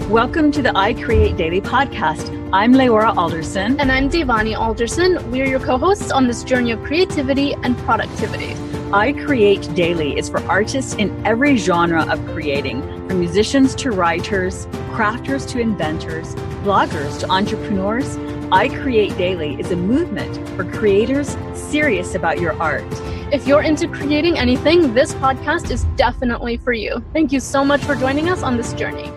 Welcome to the I Create Daily podcast. I'm Leora Alderson. And I'm Devani Alderson. We're your co-hosts on this journey of creativity and productivity. I Create Daily is for artists in every genre of creating, from musicians to writers, crafters to inventors, bloggers to entrepreneurs. I Create Daily is a movement for creators serious about your art. If you're into creating anything, this podcast is definitely for you. Thank you so much for joining us on this journey.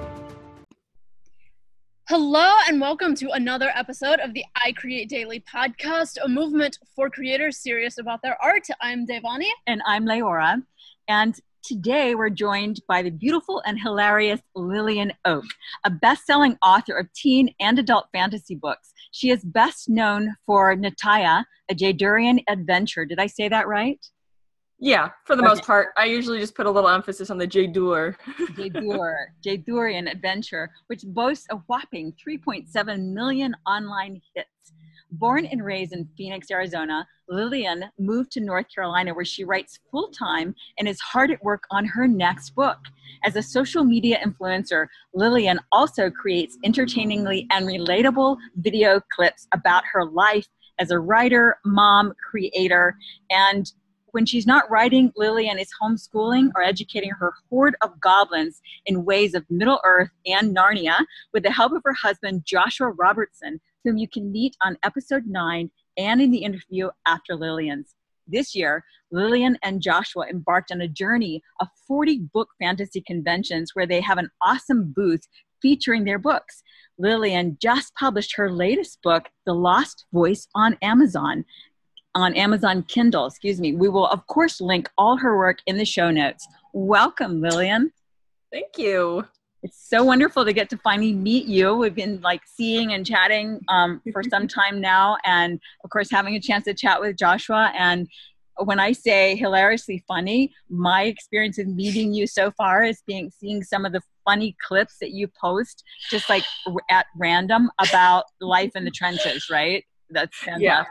Hello and welcome to another episode of the I Create Daily podcast, a movement for creators serious about their art. I'm Devani. And I'm Leora. And today we're joined by the beautiful and hilarious Lillian Oak, a best-selling author of teen and adult fantasy books. She is best known for Nataya, a Jaydurian adventure. Did I say that right? Yeah, for the most part. I usually just put a little emphasis on the Jaydur. Jaydurian adventure, which boasts a whopping 3.7 million online hits. Born and raised in Phoenix, Arizona, Lillian moved to North Carolina where she writes full-time and is hard at work on her next book. As a social media influencer, Lillian also creates entertainingly and relatable video clips about her life as a writer, mom, creator, and when she's not writing, Lillian is homeschooling or educating her horde of goblins in ways of Middle-earth and Narnia with the help of her husband, Joshua Robertson, whom you can meet on episode 9 and in the interview after Lillian's. This year, Lillian and Joshua embarked on a journey of 40 book fantasy conventions where they have an awesome booth featuring their books. Lillian just published her latest book, The Lost Voice, on Amazon Kindle, We will, of course, link all her work in the show notes. Welcome, Lillian. Thank you. It's so wonderful to get to finally meet you. We've been seeing and chatting for some time now, and of course having a chance to chat with Joshua. And when I say hilariously funny, my experience in meeting you so far is seeing some of the funny clips that you post just at random about life in the trenches, right? That's fantastic. Yeah.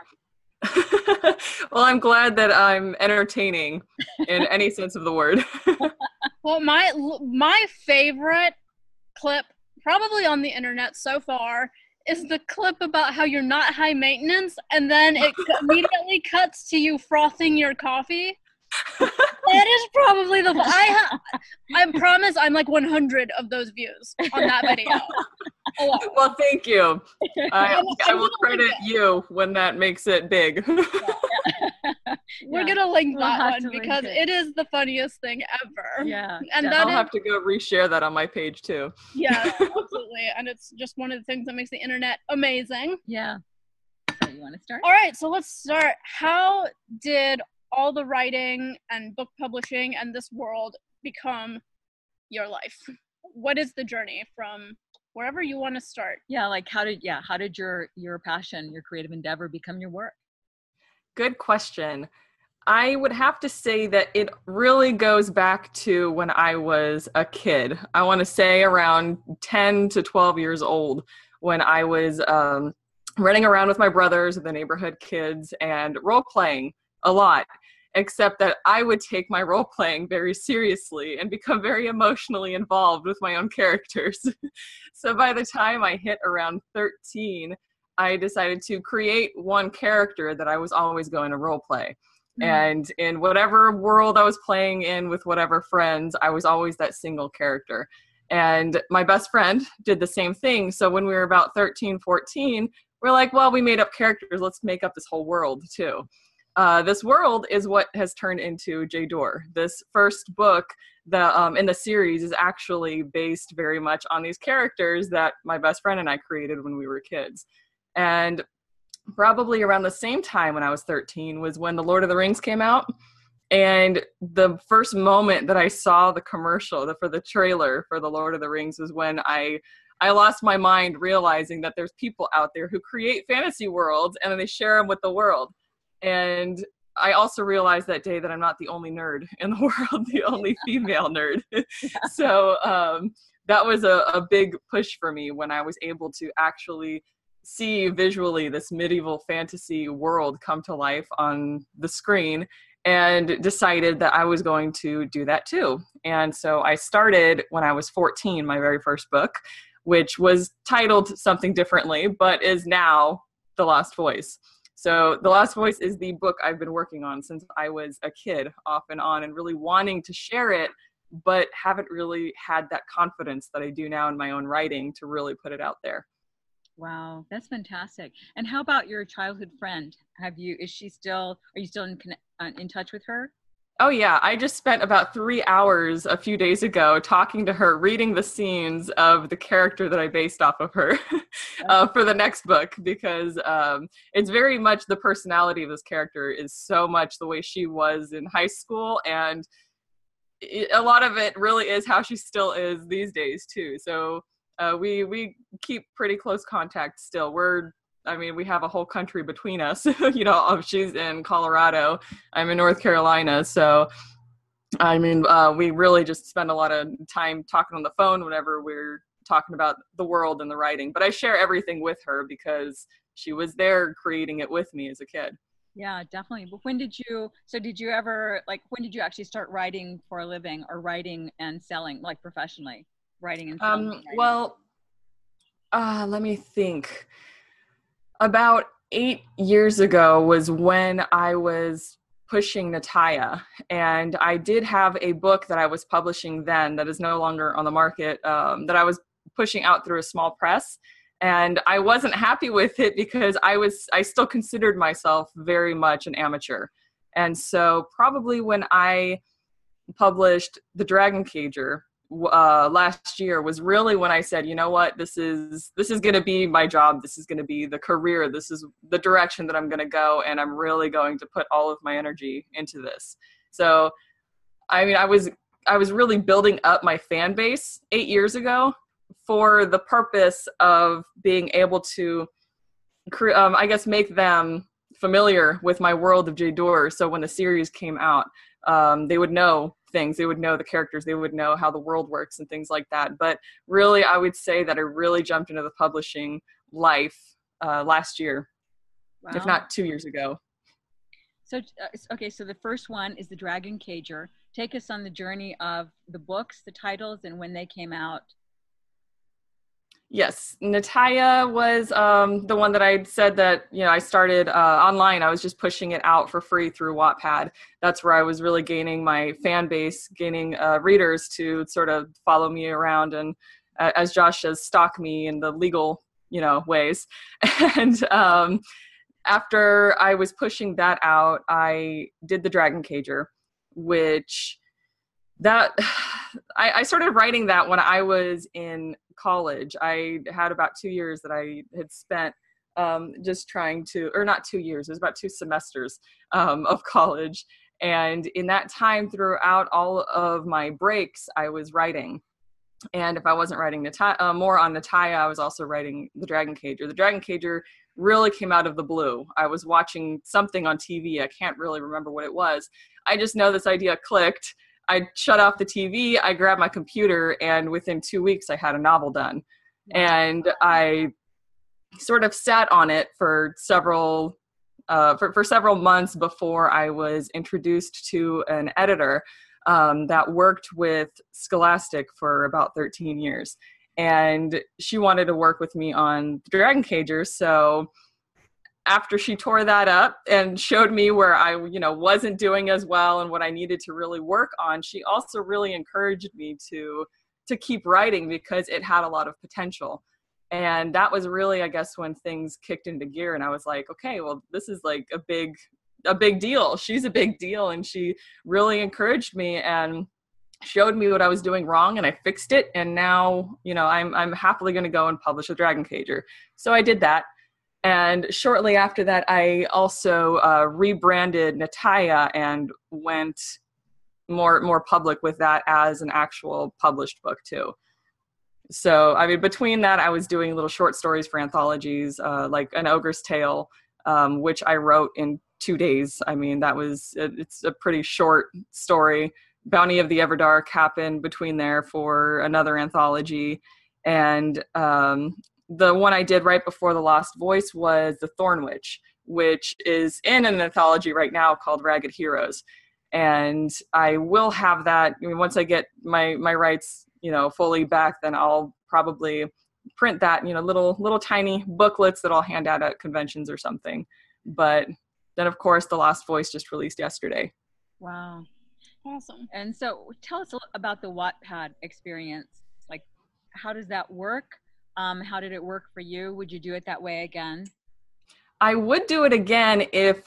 Well, I'm glad that I'm entertaining in any sense of the word. Well, my favorite clip probably on the internet so far is the clip about how you're not high maintenance and then it immediately cuts to you frothing your coffee. That is probably I promise I'm 100 of those views on that video. Well, thank you. I will credit you when that makes it big. We're going to link that one because it is the funniest thing ever. Yeah. And I'll have to go reshare that on my page too. Yeah, absolutely. And it's just one of the things that makes the internet amazing. Yeah. So you want to start? All right, so let's start. How did all the writing and book publishing and this world become your life? What is the journey from wherever you want to start? Yeah, how did your passion, your creative endeavor become your work? Good question. I would have to say that it really goes back to when I was a kid. I want to say around 10 to 12 years old when I was running around with my brothers, the neighborhood kids, and role-playing a lot, except that I would take my role-playing very seriously and become very emotionally involved with my own characters. So by the time I hit around 13, I decided to create one character that I was always going to role-play. Mm-hmm. And in whatever world I was playing in with whatever friends, I was always that single character. And my best friend did the same thing. So when we were about 13, 14, we're like, well, we made up characters. Let's make up this whole world too. This world is what has turned into Jaydur. This first book in the series is actually based very much on these characters that my best friend and I created when we were kids. And probably around the same time when I was 13 was when The Lord of the Rings came out. And the first moment that I saw the commercial for the trailer for The Lord of the Rings was when I lost my mind realizing that there's people out there who create fantasy worlds and then they share them with the world. And I also realized that day that I'm not the only nerd in the world, the only female nerd. So that was a big push for me when I was able to actually see visually this medieval fantasy world come to life on the screen, and decided that I was going to do that too. And so I started when I was 14, my very first book. which was titled something differently, but is now The Lost Voice. So The Lost Voice is the book I've been working on since I was a kid, off and on, and really wanting to share it, but haven't really had that confidence that I do now in my own writing to really put it out there. Wow, that's fantastic. And how about your childhood friend? Are you still in touch with her? Oh yeah, I just spent about 3 hours a few days ago talking to her, reading the scenes of the character that I based off of her for the next book, because it's very much the personality of this character is so much the way she was in high school, and a lot of it really is how she still is these days too. So we keep pretty close contact still. We have a whole country between us. She's in Colorado, I'm in North Carolina. So, we really just spend a lot of time talking on the phone whenever we're talking about the world and the writing. But I share everything with her because she was there creating it with me as a kid. Yeah, definitely. But when did you actually start writing for a living, or writing and selling, like professionally, writing and selling? Let me think. About 8 years ago was when I was pushing Nataya, and I did have a book that I was publishing then that is no longer on the market, that I was pushing out through a small press, and I wasn't happy with it because I still considered myself very much an amateur. And so probably when I published The Dragon Cager last year was really when I said, you know what, this is going to be my job. This is going to be the career. This is the direction that I'm going to go. And I'm really going to put all of my energy into this. So, I was really building up my fan base 8 years ago for the purpose of being able to, make them familiar with my world of J'adore. So when the series came out, they would know things, they would know the characters, they would know how the world works and things like that. But really, I would say that I really jumped into the publishing life last year, wow, if not 2 years ago. So, so the first one is The Dragon Cager. Take us on the journey of the books, the titles, and when they came out. Yes, Nataya was the one that I said that, I started online. I was just pushing it out for free through Wattpad. That's where I was really gaining my fan base, gaining readers to sort of follow me around and, as Josh says, stalk me in the legal, ways. And after I was pushing that out, I did The Dragon Cager, which I started writing that when I was in college. I had about 2 years that I had spent just trying to, or not 2 years, it was about 2 semesters of college. And in that time, throughout all of my breaks, I was writing. And if I wasn't writing more on Nataya, I was also writing The Dragon Cager. The Dragon Cager really came out of the blue. I was watching something on TV. I can't really remember what it was. I just know this idea clicked. I shut off the TV, I grabbed my computer, and within 2 weeks I had a novel done. And I sort of sat on it for several months before I was introduced to an editor that worked with Scholastic for about 13 years. And she wanted to work with me on Dragon Cager, so after she tore that up and showed me where I, wasn't doing as well and what I needed to really work on, she also really encouraged me to keep writing because it had a lot of potential. And that was really, I guess, when things kicked into gear and I was like, okay, well, this is like a big deal. She's a big deal. And she really encouraged me and showed me what I was doing wrong, and I fixed it. And now, I'm happily going to go and publish a Dragon Cager. So I did that. And shortly after that, I also rebranded Nataya and went more public with that as an actual published book too. So, between that, I was doing little short stories for anthologies, like An Ogre's Tale, which I wrote in 2 days. It's a pretty short story. Bounty of the Everdark happened between there for another anthology. And the one I did right before The Lost Voice was The Thorn Witch, which is in an anthology right now called Ragged Heroes. And I will have that, once I get my rights, fully back, then I'll probably print that, little tiny booklets that I'll hand out at conventions or something. But then, of course, The Lost Voice just released yesterday. Wow. Awesome. And so tell us about the Wattpad experience. Like, how does that work? How did it work for you? Would you do it that way again? I would do it again if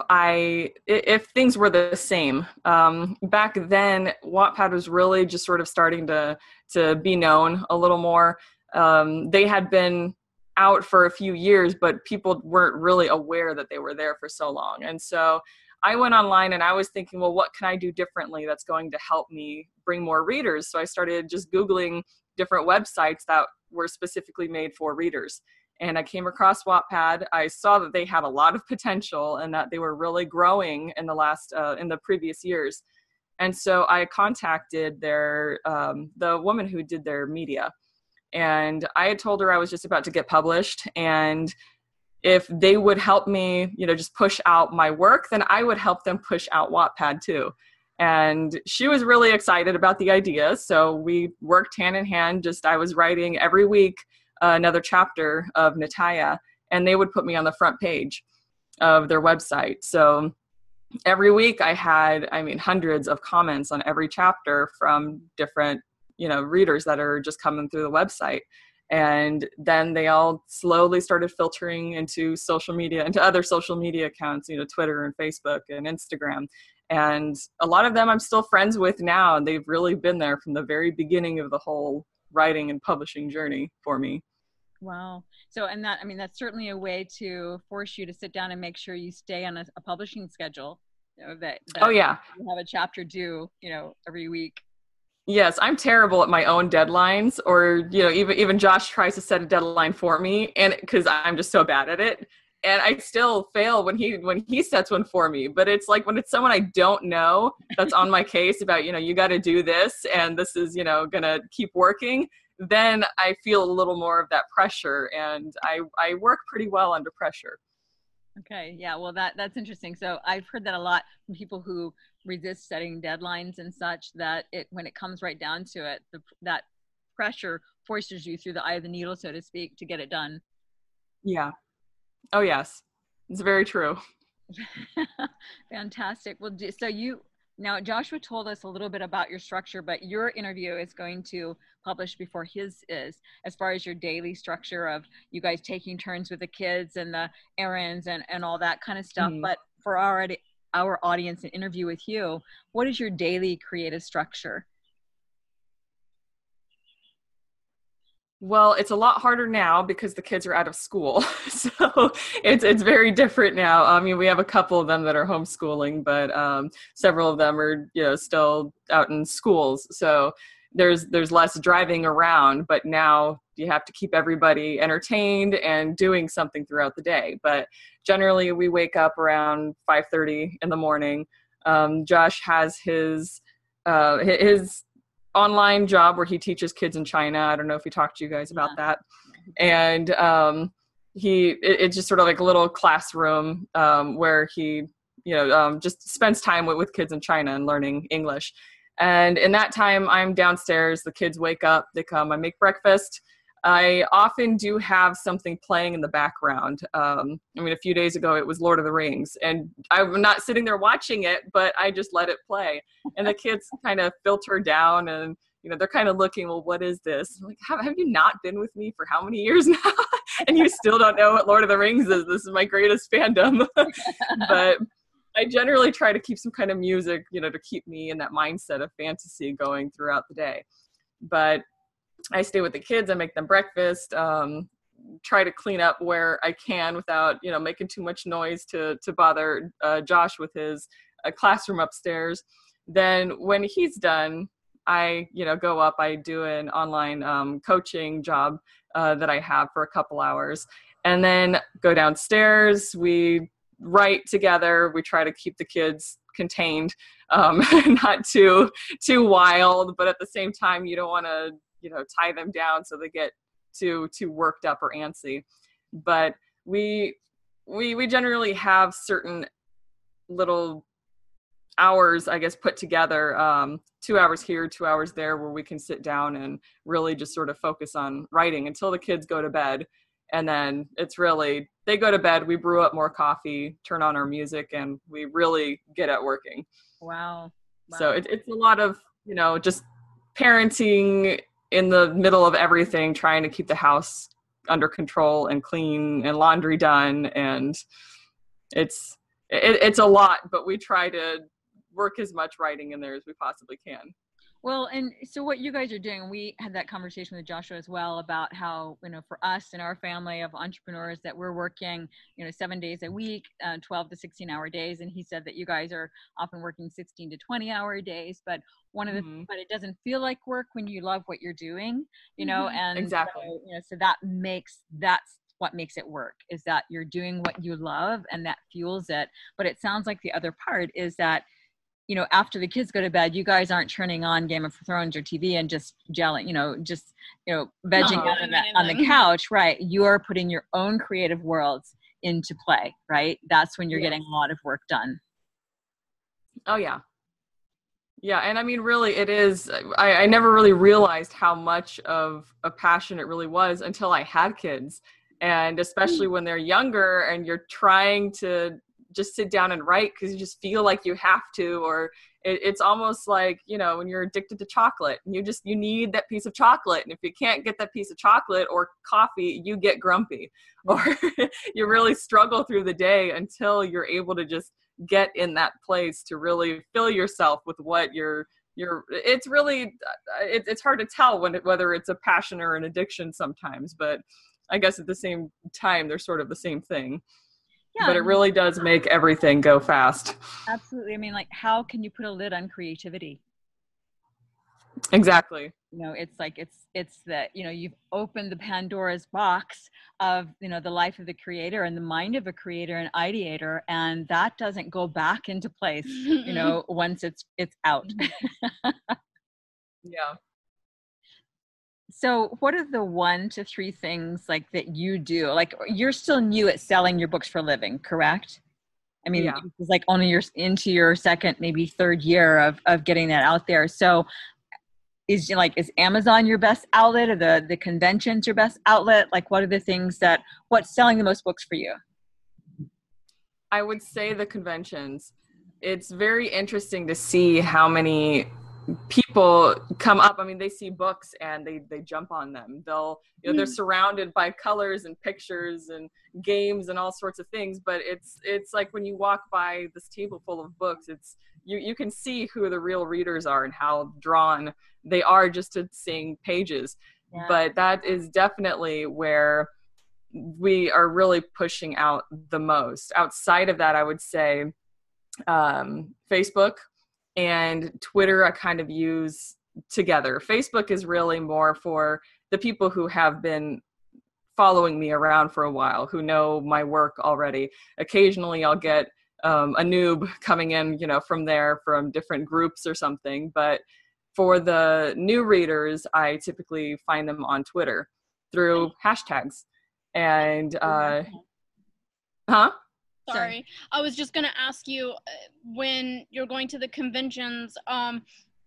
things were the same. Back then, Wattpad was really just sort of starting to be known a little more. They had been out for a few years, but people weren't really aware that they were there for so long. And so I went online and I was thinking, well, what can I do differently that's going to help me bring more readers? So I started just Googling different websites that were specifically made for readers. And I came across Wattpad. I saw that they had a lot of potential and that they were really growing in the previous years. And so I contacted the woman who did their media. And I had told her I was just about to get published, and if they would help me, just push out my work, then I would help them push out Wattpad too. And she was really excited about the idea. So we worked hand in hand. I was writing every week another chapter of Nataya, and they would put me on the front page of their website. So every week I had, hundreds of comments on every chapter from different, readers that are just coming through the website. And then they all slowly started filtering into other social media accounts, Twitter and Facebook and Instagram. And a lot of them I'm still friends with now, and they've really been there from the very beginning of the whole writing and publishing journey for me. Wow. So, and that's certainly a way to force you to sit down and make sure you stay on a publishing schedule. That oh yeah, you have a chapter due, every week. Yes, I'm terrible at my own deadlines, or even Josh tries to set a deadline for me, and because I'm just so bad at it, and I still fail when he sets one for me. But it's like when it's someone I don't know that's on my case about you got to do this, and this is gonna keep working, then I feel a little more of that pressure, and I work pretty well under pressure. Okay, yeah, well that's interesting. So I've heard that a lot from people who resist setting deadlines and such, that when it comes right down to it, that pressure forces you through the eye of the needle, so to speak, to get it done. Yeah. Oh yes, it's very true. Fantastic. Well, now Joshua told us a little bit about your structure, but your interview is going to publish before his is, as far as your daily structure of you guys taking turns with the kids and the errands and all that kind of stuff. Mm-hmm. But for our audience, an interview with you, what is your daily creative structure? Well, it's a lot harder now because the kids are out of school. So it's very different now. We have a couple of them that are homeschooling, but several of them are still out in schools. So there's less driving around, but now you have to keep everybody entertained and doing something throughout the day. But generally we wake up around 5:30 in the morning. Josh has his online job where he teaches kids in China. I don't know if he talked to you guys about that. And it's just sort of like a little classroom where he just spends time with kids in China and learning English. And in that time, I'm downstairs. The kids wake up, they come, I make breakfast. I often do have something playing in the background. A few days ago, it was Lord of the Rings, and I'm not sitting there watching it, but I just let it play. And the kids kind of filter down, and they're kind of looking, well, what is this? I'm like, have you not been with me for how many years now? And you still don't know what Lord of the Rings is? This is my greatest fandom. But I generally try to keep some kind of music, to keep me in that mindset of fantasy going throughout the day. But I stay with the kids, I make them breakfast, try to clean up where I can without, making too much noise to bother Josh with his classroom upstairs. Then when he's done, I, go up, I do an online coaching job that I have for a couple hours, and then go downstairs. We write together. We try to keep the kids contained, not too wild, but at the same time, you don't want to tie them down so they get too worked up or antsy. But we generally have certain little hours, I guess, put together, 2 hours here, 2 hours there, where we can sit down and really just sort of focus on writing until the kids go to bed. And then it's really, they go to bed, we brew up more coffee, turn on our music, and we really get at working. Wow. So it's a lot of, just parenting in the middle of everything, trying to keep the house under control and clean and laundry done. And it's a lot, but we try to work as much writing in there as we possibly can. Well, and so what you guys are doing, we had that conversation with Joshua as well about how, for us and our family of entrepreneurs that we're working, 7 days a week, 12 to 16-hour days. And he said that you guys are often working 16 to 20-hour days, but one of the, but it doesn't feel like work when you love what you're doing, and exactly. So that's what makes it work, is that you're doing what you love and that fuels it. But it sounds like the other part is that, after the kids go to bed, you guys aren't turning on Game of Thrones or TV and just gelling, vegging out on the couch, right? You're putting your own creative worlds into play, right? That's when you're getting a lot of work done. Oh, yeah. Yeah. And I mean, really, it is, I never really realized how much of a passion it really was until I had kids. And especially when they're younger and you're trying to just sit down and write because you just feel like you have to, or it's almost like, when you're addicted to chocolate, you need that piece of chocolate. And if you can't get that piece of chocolate or coffee, you get grumpy, or you really struggle through the day until you're able to just get in that place to really fill yourself with what it's really, it's hard to tell whether it's a passion or an addiction sometimes, but I guess at the same time, they're sort of the same thing. Yeah, but it really does make everything go fast. Absolutely. I mean, like, how can you put a lid on creativity? Exactly. It's like, it's that, you've opened the Pandora's box of, the life of the creator and the mind of a creator and ideator. And that doesn't go back into place, once it's out. Yeah. So what are the 1 to 3 things like that you do? Like, you're still new at selling your books for a living, correct? I mean, it's like only into your second, maybe third year of getting that out there. So is Amazon your best outlet, or the conventions your best outlet? Like, what are the things what's selling the most books for you? I would say the conventions. It's very interesting to see how many people come up. I mean, they see books and they jump on them. They're surrounded by colors and pictures and games and all sorts of things, but it's like when you walk by this table full of books, it's you can see who the real readers are and how drawn they are just to seeing pages. Yeah. But that is definitely where we are really pushing out the most. Outside of that, I would say Facebook and Twitter I kind of use together. Facebook is really more for the people who have been following me around for a while, who know my work already. Occasionally I'll get a noob coming in, from there, from different groups or something. But for the new readers, I typically find them on Twitter through hashtags. And, Sorry. I was just going to ask you, when you're going to the conventions, and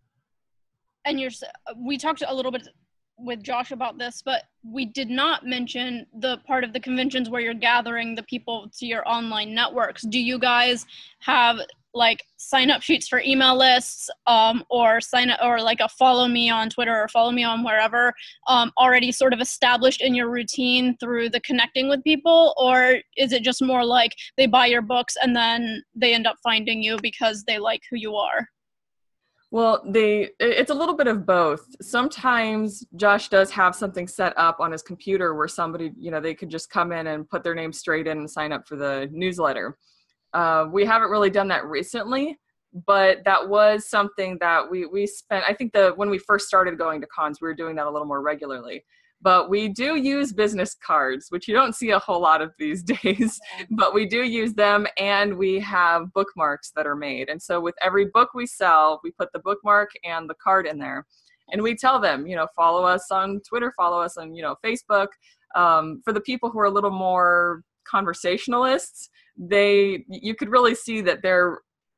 we talked a little bit with Josh about this, but we did not mention the part of the conventions where you're gathering the people to your online networks. Do you guys have sign up sheets for email lists, or sign up, or like a follow me on Twitter or follow me on wherever, already sort of established in your routine through the connecting with people? Or is it just more like they buy your books and then they end up finding you because they like who you are? Well, it's a little bit of both. Sometimes Josh does have something set up on his computer where somebody, they could just come in and put their name straight in and sign up for the newsletter. We haven't really done that recently, but that was something that we spent, I think when we first started going to cons, we were doing that a little more regularly. But we do use business cards, which you don't see a whole lot of these days, but we do use them, and we have bookmarks that are made. And so with every book we sell, we put the bookmark and the card in there. And we tell them, follow us on Twitter, follow us on, Facebook. For the people who are a little more conversationalists, you could really see that they're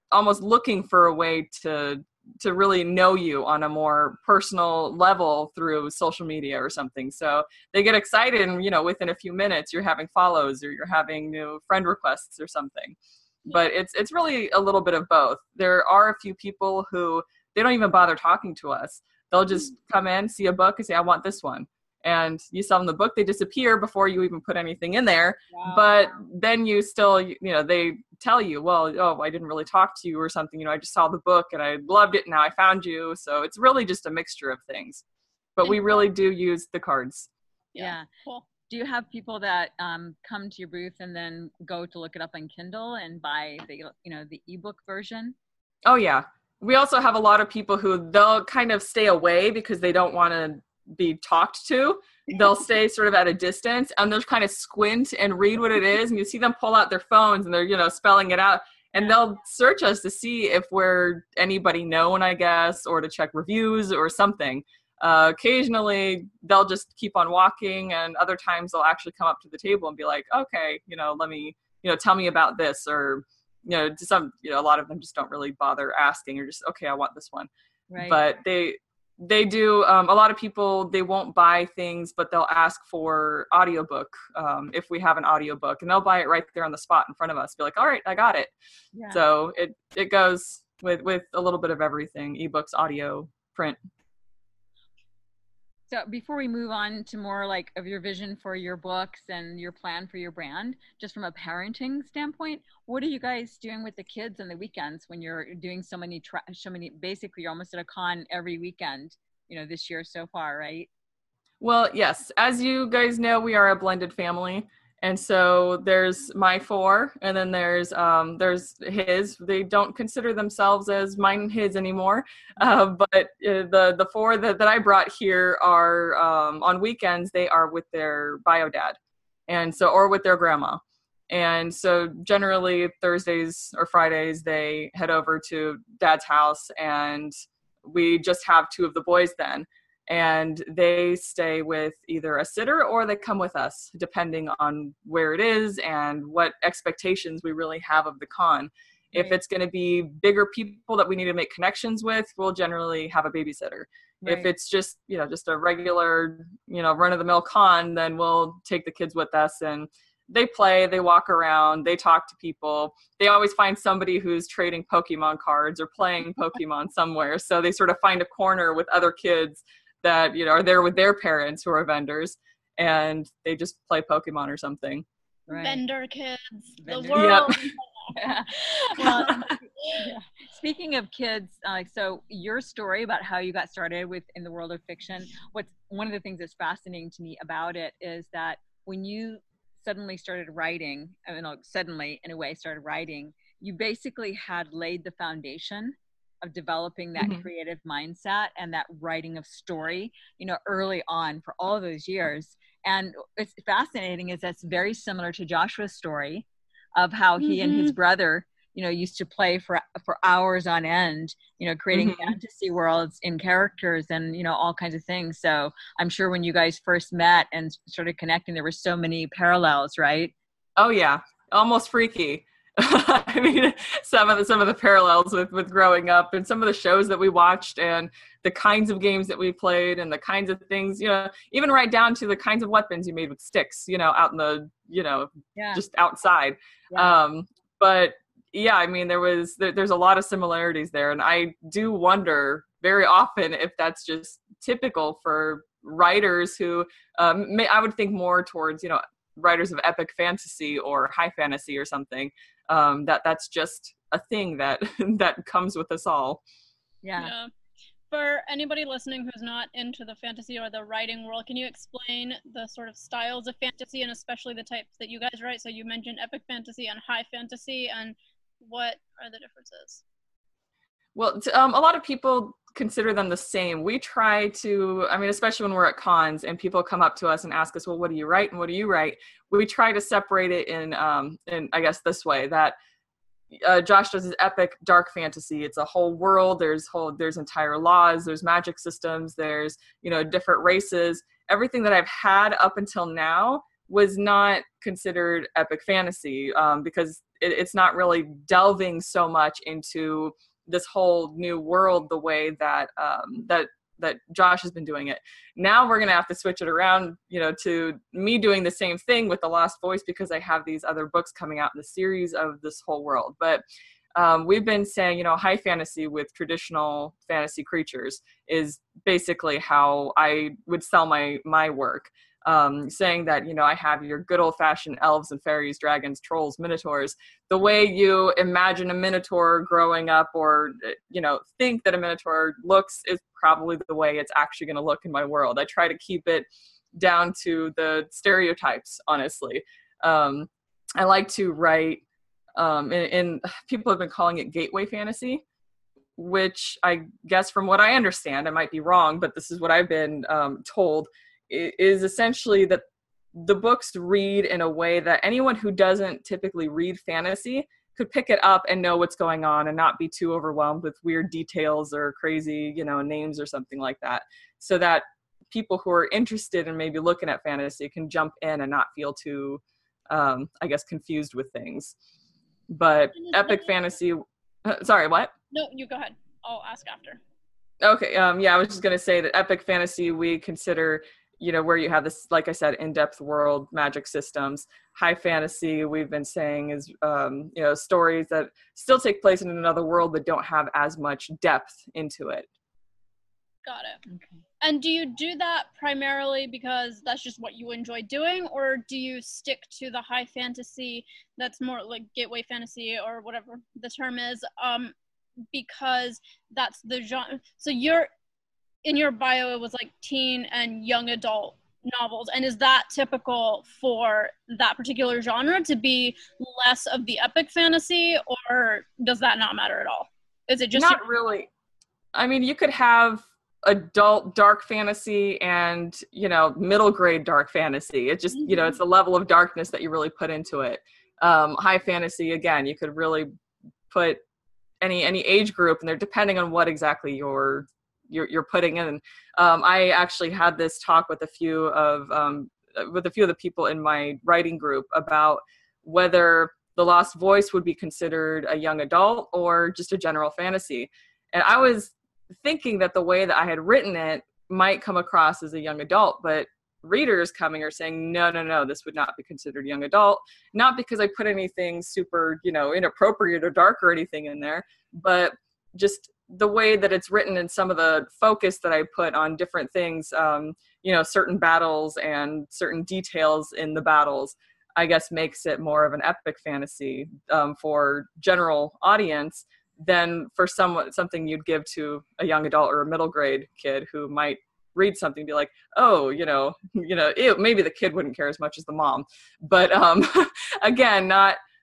almost looking for a way to really know you on a more personal level through social media or something. So they get excited, and within a few minutes you're having follows or you're having new friend requests or something. But it's really a little bit of both. There are a few people who they don't even bother talking to us. They'll just come in, see a book, and say, I want this one. And you sell them the book, they disappear before you even put anything in there. Wow. But then you still, they tell you, well, oh, I didn't really talk to you or something. I just saw the book and I loved it. And now I found you. So it's really just a mixture of things. But we really do use the cards. Yeah. Cool. Do you have people that come to your booth and then go to look it up on Kindle and buy the ebook version? Oh, yeah. We also have a lot of people who they'll kind of stay away because they don't want to be talked to. They'll stay sort of at a distance and they'll kind of squint and read what it is. And you see them pull out their phones and they're, spelling it out. And they'll search us to see if we're anybody known, I guess, or to check reviews or something. Occasionally, they'll just keep on walking, and other times they'll actually come up to the table and be like, okay, let me, tell me about this, or, a lot of them just don't really bother asking, or just, okay, I want this one. Right. But they do, a lot of people, they won't buy things, but they'll ask for audiobook, if we have an audiobook, and they'll buy it right there on the spot in front of us, be like, all right, I got it. Yeah. So it goes with a little bit of everything, ebooks, audio, print. So before we move on to more like of your vision for your books and your plan for your brand, just from a parenting standpoint, what are you guys doing with the kids on the weekends when you're doing so many, basically you're almost at a con every weekend, this year so far, right? Well, yes. As you guys know, we are a blended family. And so there's my 4, and then there's his. They don't consider themselves as mine and his anymore. But the 4 that I brought here are on weekends. They are with their bio dad, and so or with their grandma. And so generally Thursdays or Fridays they head over to dad's house, and we just have 2 of the boys then. And they stay with either a sitter or they come with us, depending on where it is and what expectations we really have of the con. Right. If it's going to be bigger people that we need to make connections with, we'll generally have a babysitter. Right. If it's just, just a regular, run-of-the-mill con, then we'll take the kids with us, and they play, they walk around, they talk to people. They always find somebody who's trading Pokemon cards or playing Pokemon somewhere. So they sort of find a corner with other kids that are there with their parents who are vendors, and they just play Pokemon or something. Right. Vendor kids, the world. Yep. Well, speaking of kids, so your story about how you got started in the world of fiction, one of the things that's fascinating to me about it is that when you suddenly started writing, started writing, you basically had laid the foundation of developing that creative mindset and that writing of story, early on for all of those years. And it's fascinating is that's very similar to Joshua's story of how he and his brother, used to play for hours on end, creating fantasy worlds in characters and, all kinds of things. So I'm sure when you guys first met and started connecting, there were so many parallels, right? Oh yeah. Almost freaky. I mean, some of the parallels with growing up and some of the shows that we watched and the kinds of games that we played and the kinds of things, even right down to the kinds of weapons you made with sticks, out in the, just outside. Yeah. But yeah, I mean, there's a lot of similarities there. And I do wonder very often if that's just typical for writers who, I would think more towards, writers of epic fantasy or high fantasy or something. That's just a thing that comes with us all. Yeah. For anybody listening who's not into the fantasy or the writing world, can you explain the sort of styles of fantasy and especially the types that you guys write? So you mentioned epic fantasy and high fantasy, and what are the differences? Well, a lot of people consider them the same. We try to, especially when we're at cons and people come up to us and ask us, well, what do you write and what do you write? We try to separate it in I guess this way, that Josh does his epic dark fantasy. It's a whole world. There's entire laws, there's magic systems, there's, different races. Everything that I've had up until now was not considered epic fantasy, because it's not really delving so much into this whole new world the way that that Josh has been doing it. Now we're gonna have to switch it around, to me doing the same thing with The Lost Voice, because I have these other books coming out in the series of this whole world. But we've been saying, high fantasy with traditional fantasy creatures is basically how I would sell my work. Saying that, I have your good old-fashioned elves and fairies, dragons, trolls, minotaurs. The way you imagine a minotaur growing up, or, think that a minotaur looks, is probably the way it's actually going to look in my world. I try to keep it down to the stereotypes, honestly. I like to write, and people have been calling it gateway fantasy, which I guess from what I understand, I might be wrong, but this is what I've been told, is essentially that the books read in a way that anyone who doesn't typically read fantasy could pick it up and know what's going on and not be too overwhelmed with weird details or crazy, names or something like that. So that people who are interested in maybe looking at fantasy can jump in and not feel too, confused with things. But epic fantasy, sorry, what? No, you go ahead. I'll ask after. Okay. I was just going to say that epic fantasy, we consider, where you have this, like I said, in-depth world, magic systems. High fantasy, we've been saying, is, stories that still take place in another world, but don't have as much depth into it. Got it. Okay. And do you do that primarily because that's just what you enjoy doing, or do you stick to the high fantasy that's more like gateway fantasy or whatever the term is, because that's the genre? So in your bio, it was like teen and young adult novels. And is that typical for that particular genre to be less of the epic fantasy, or does that not matter at all? Is it just not really? I mean, you could have adult dark fantasy and, middle grade dark fantasy. It just, it's the level of darkness that you really put into it. High fantasy, again, you could really put any age group in there, depending on what exactly you're putting in. I actually had this talk with a few of the people in my writing group about whether The Lost Voice would be considered a young adult or just a general fantasy. And I was thinking that the way that I had written it might come across as a young adult, but readers coming are saying, no, this would not be considered young adult. Not because I put anything super, inappropriate or dark or anything in there, but just the way that it's written and some of the focus that I put on different things, certain battles and certain details in the battles, I guess makes it more of an epic fantasy for general audience than for something you'd give to a young adult or a middle grade kid who might read something and be like, oh, ew, maybe the kid wouldn't care as much as the mom. But again,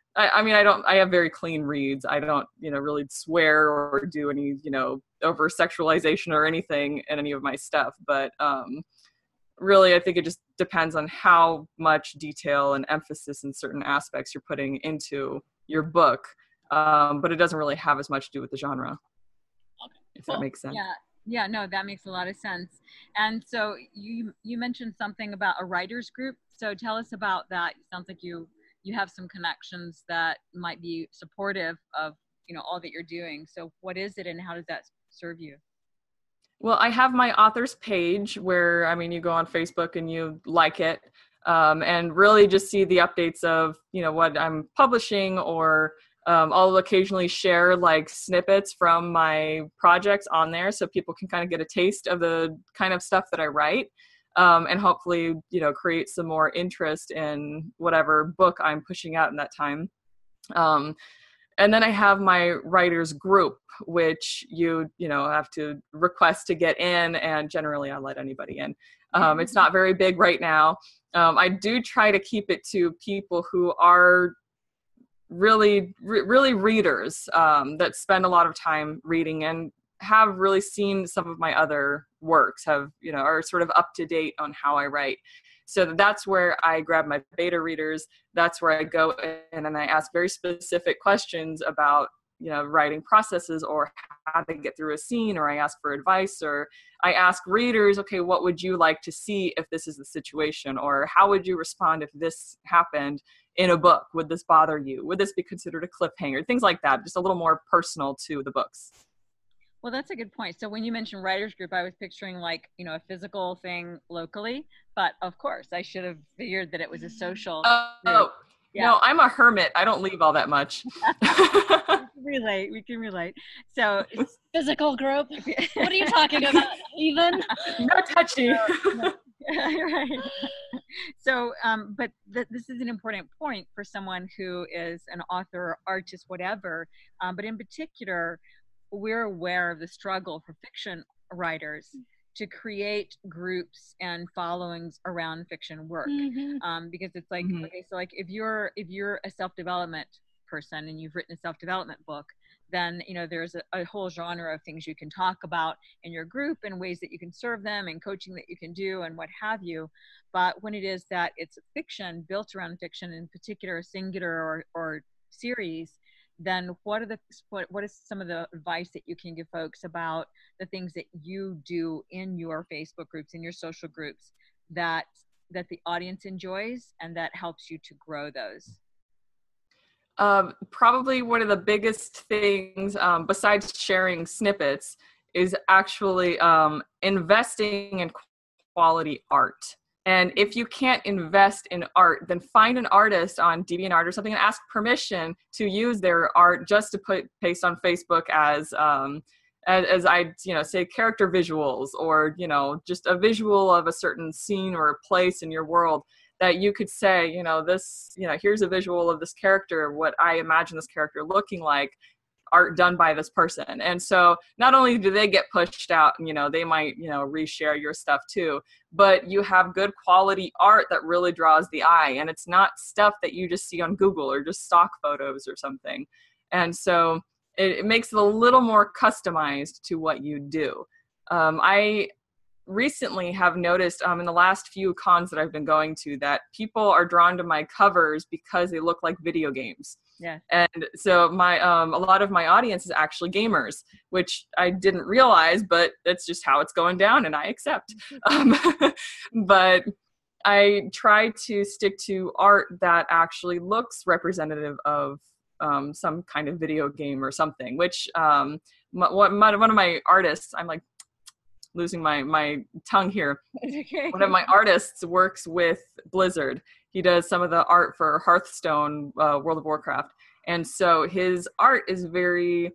I have very clean reads. I don't, really swear or do any, over sexualization or anything in any of my stuff. But really, I think it just depends on how much detail and emphasis in certain aspects you're putting into your book. But it doesn't really have as much to do with the genre. Okay. If that makes sense. Yeah, no, that makes a lot of sense. And so you mentioned something about a writers group. So tell us about that. It sounds like you have some connections that might be supportive of, all that you're doing. So what is it and how does that serve you? Well, I have my authors page where, you go on Facebook and you like it, and really just see the updates of, what I'm publishing, or I'll occasionally share like snippets from my projects on there so people can kind of get a taste of the kind of stuff that I write, and hopefully, create some more interest in whatever book I'm pushing out in that time. And then I have my writers group, which you have to request to get in, and generally I let anybody in. It's not very big right now. I do try to keep it to people who are really readers, that spend a lot of time reading and have really seen some of my other works, are sort of up to date on how I write. So that's where I grab my beta readers. That's where I go in and I ask very specific questions about writing processes, or how to get through a scene, or I ask for advice, or I ask readers, okay, what would you like to see if this is the situation? Or how would you respond if this happened in a book? Would this bother you? Would this be considered a cliffhanger? Things like that, just a little more personal to the books. Well, that's a good point. So when you mentioned writers group, I was picturing like, a physical thing locally, but of course I should have figured that it was a social group. Yeah. No, I'm a hermit. I don't leave all that much. We can relate. So physical group. What are you talking about? Even? No touchy. No. Right. So, but this is an important point for someone who is an author, artist, whatever. But in particular, we're aware of the struggle for fiction writers to create groups and followings around fiction work. Because it's like, okay, so like if you're a self-development person and you've written a self-development book, then there's a whole genre of things you can talk about in your group and ways that you can serve them and coaching that you can do and what have you. But when it is that it's fiction built around fiction, in particular a singular or series, then what is some of the advice that you can give folks about the things that you do in your Facebook groups, in your social groups, that the audience enjoys and that helps you to grow those? Probably one of the biggest things, besides sharing snippets, is actually investing in quality art. And if you can't invest in art, then find an artist on DeviantArt or something and ask permission to use their art just to paste on Facebook as I say character visuals, or just a visual of a certain scene or a place in your world that you could say, here's a visual of this character, what I imagine this character looking like, art done by this person. And so not only do they get pushed out, they might, reshare your stuff too, but you have good quality art that really draws the eye. And it's not stuff that you just see on Google or just stock photos or something. And so it makes it a little more customized to what you do. I recently have noticed in the last few cons that I've been going to that people are drawn to my covers because they look like video games. Yeah. And so my a lot of my audience is actually gamers, which I didn't realize, but that's just how it's going down, and I accept. But I try to stick to art that actually looks representative of some kind of video game or something, which one of my artists, I'm like losing my tongue here. Okay. One of my artists works with Blizzard. He does some of the art for Hearthstone, World of Warcraft. And so his art is very,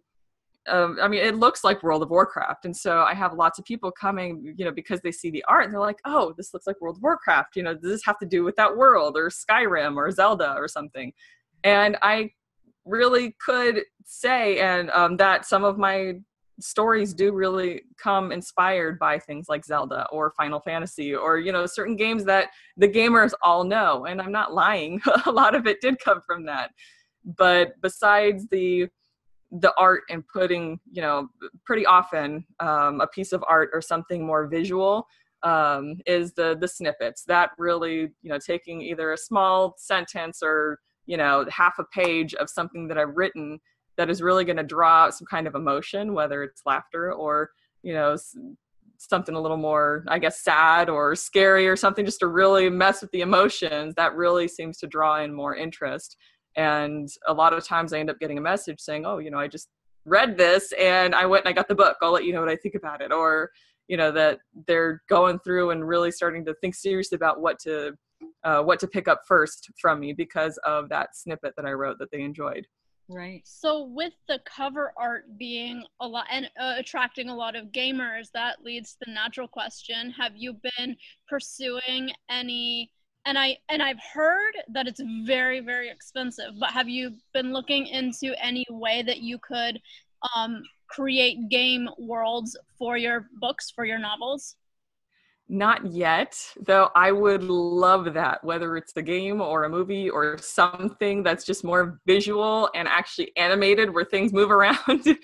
it looks like World of Warcraft. And so I have lots of people coming, because they see the art and they're like, oh, this looks like World of Warcraft. Does this have to do with that world or Skyrim or Zelda or something? And I really could say, that some of my stories do really come inspired by things like Zelda or Final Fantasy or, certain games that the gamers all know. And I'm not lying. A lot of it did come from that. But besides the art and putting, pretty often a piece of art or something more visual is the snippets. That really, taking either a small sentence or, half a page of something that I've written that is really going to draw out some kind of emotion, whether it's laughter or, something a little more, I guess, sad or scary or something, just to really mess with the emotions. That really seems to draw in more interest. And a lot of times I end up getting a message saying, oh, I just read this and I went and I got the book. I'll let you know what I think about it. Or, that they're going through and really starting to think seriously about what to pick up first from me because of that snippet that I wrote that they enjoyed. Right. So with the cover art being a lot and attracting a lot of gamers, that leads to the natural question: have you been pursuing any? And I've heard that it's very, very expensive, but have you been looking into any way that you could create game worlds for your books, for your novels? Not yet, though I would love that, whether it's a game or a movie or something that's just more visual and actually animated where things move around.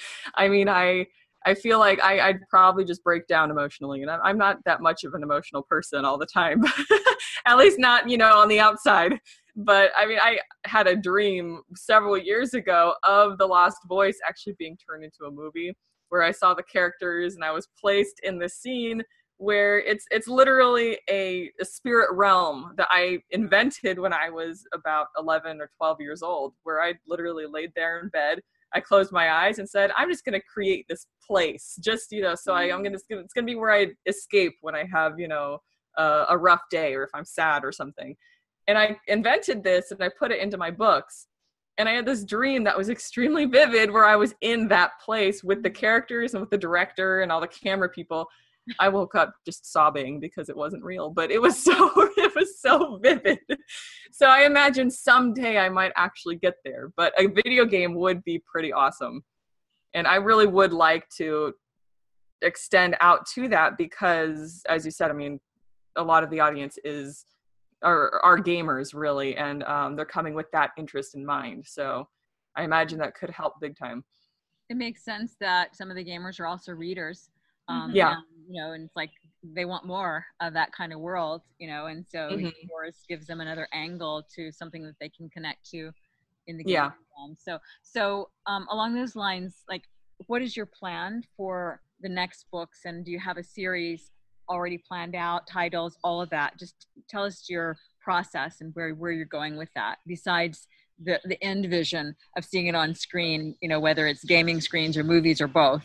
I feel like I'd probably just break down emotionally, and I'm not that much of an emotional person all the time, at least not, on the outside. But I mean, I had a dream several years ago of The Lost Voice actually being turned into a movie, where I saw the characters and I was placed in this scene where it's literally a spirit realm that I invented when I was about 11 or 12 years old, where I literally laid there in bed. I closed my eyes and said, I'm just going to create this place, just, so it's going to be where I escape when I have, a rough day, or if I'm sad or something. And I invented this and I put it into my books. And I had this dream that was extremely vivid, where I was in that place with the characters and with the director and all the camera people. I woke up just sobbing because it wasn't real, but it was so vivid. So I imagine someday I might actually get there, but a video game would be pretty awesome. And I really would like to extend out to that because, as you said, I mean, a lot of the audience are gamers really, and they're coming with that interest in mind. So I imagine that could help big time. It makes sense that some of the gamers are also readers. Yeah. And it's like they want more of that kind of world, and so Yours gives them another angle to something that they can connect to in the game. Yeah. So along those lines, like, what is your plan for the next books, and do you have a series already planned out, titles, all of that? Just tell us your process and where you're going with that, besides the end vision of seeing it on screen, whether it's gaming screens or movies or both.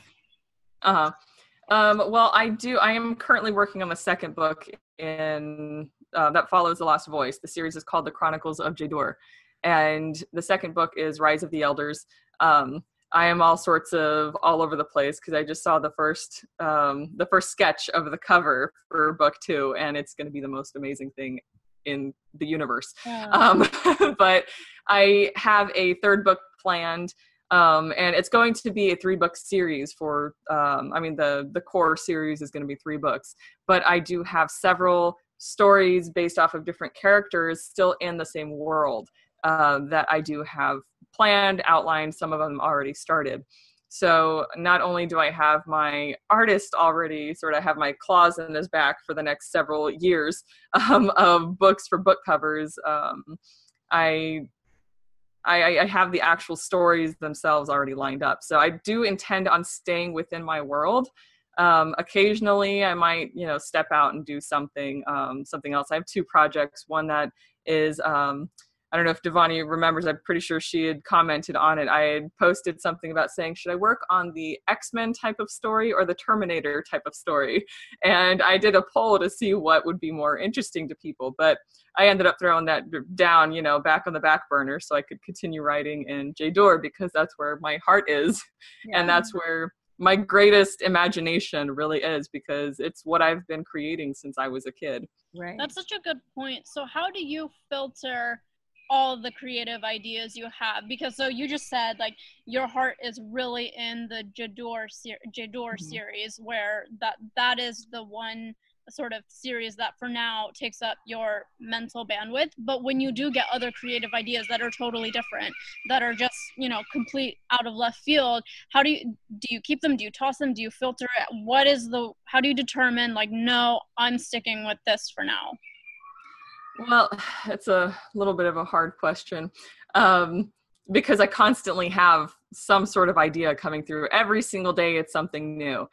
Well, I am currently working on the second book that follows The Lost Voice. The series is called The Chronicles of Jadur. And the second book is Rise of the Elders. I am all over the place because I just saw the first sketch of the cover for book 2, and it's going to be the most amazing thing in the universe. Yeah. But I have a third book planned. And it's going to be a 3-book series for, the core series is going to be 3 books, but I do have several stories based off of different characters still in the same world, that I do have planned, outlined, some of them already started. So not only do I have my artist already sort of have my claws in his back for the next several years, of books for book covers, I have the actual stories themselves already lined up. So I do intend on staying within my world. Occasionally I might, step out and do something else. I have 2 projects. One that is, I don't know if Devani remembers, I'm pretty sure she had commented on it. I had posted something about saying, should I work on the X-Men type of story or the Terminator type of story? And I did a poll to see what would be more interesting to people, but I ended up throwing that down, back on the back burner so I could continue writing in Jadur, because that's where my heart is. Yeah. And that's where my greatest imagination really is, because it's what I've been creating since I was a kid. Right. That's such a good point. So how do you filter all the creative ideas you have? Because so you just said like your heart is really in the Jadur series, where that is the one sort of series that for now takes up your mental bandwidth. But when you do get other creative ideas that are totally different, that are just complete out of left field, how do you keep them? Do you toss them? Do you filter it? How do you determine like, no, I'm sticking with this for now? Well, it's a little bit of a hard question, because I constantly have some sort of idea coming through. Every single day it's something new.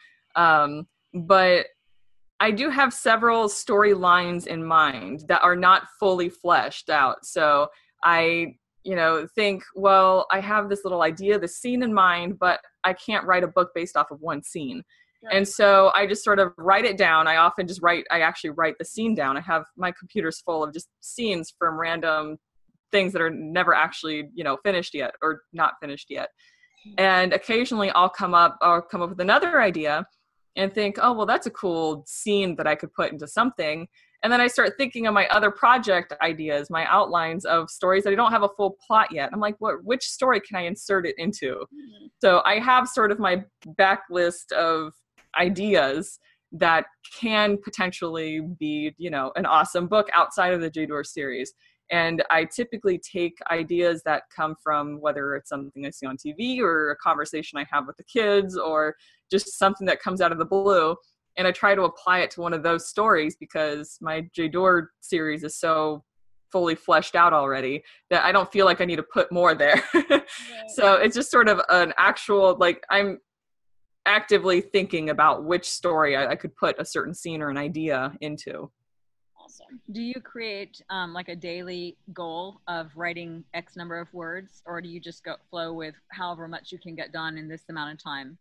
But I do have several storylines in mind that are not fully fleshed out. So I, think, well, I have this little idea, this scene in mind, but I can't write a book based off of one scene. Right. And so I just sort of write it down. I actually write the scene down. I have my computer's full of just scenes from random things that are never actually, finished yet or not finished yet. And occasionally I'll come up with another idea and think, oh, well, that's a cool scene that I could put into something. And then I start thinking of my other project ideas, my outlines of stories that I don't have a full plot yet. I'm like, which story can I insert it into? Mm-hmm. So I have sort of my backlist of ideas that can potentially be, an awesome book outside of the Jadur series. And I typically take ideas that come from whether it's something I see on TV or a conversation I have with the kids or just something that comes out of the blue. And I try to apply it to one of those stories because my Jadur series is so fully fleshed out already, that I don't feel like I need to put more there. Right. So it's just sort of an actual, like, I'm actively thinking about which story I could put a certain scene or an idea into. Awesome. Do you create like a daily goal of writing X number of words, or do you just go flow with however much you can get done in this amount of time?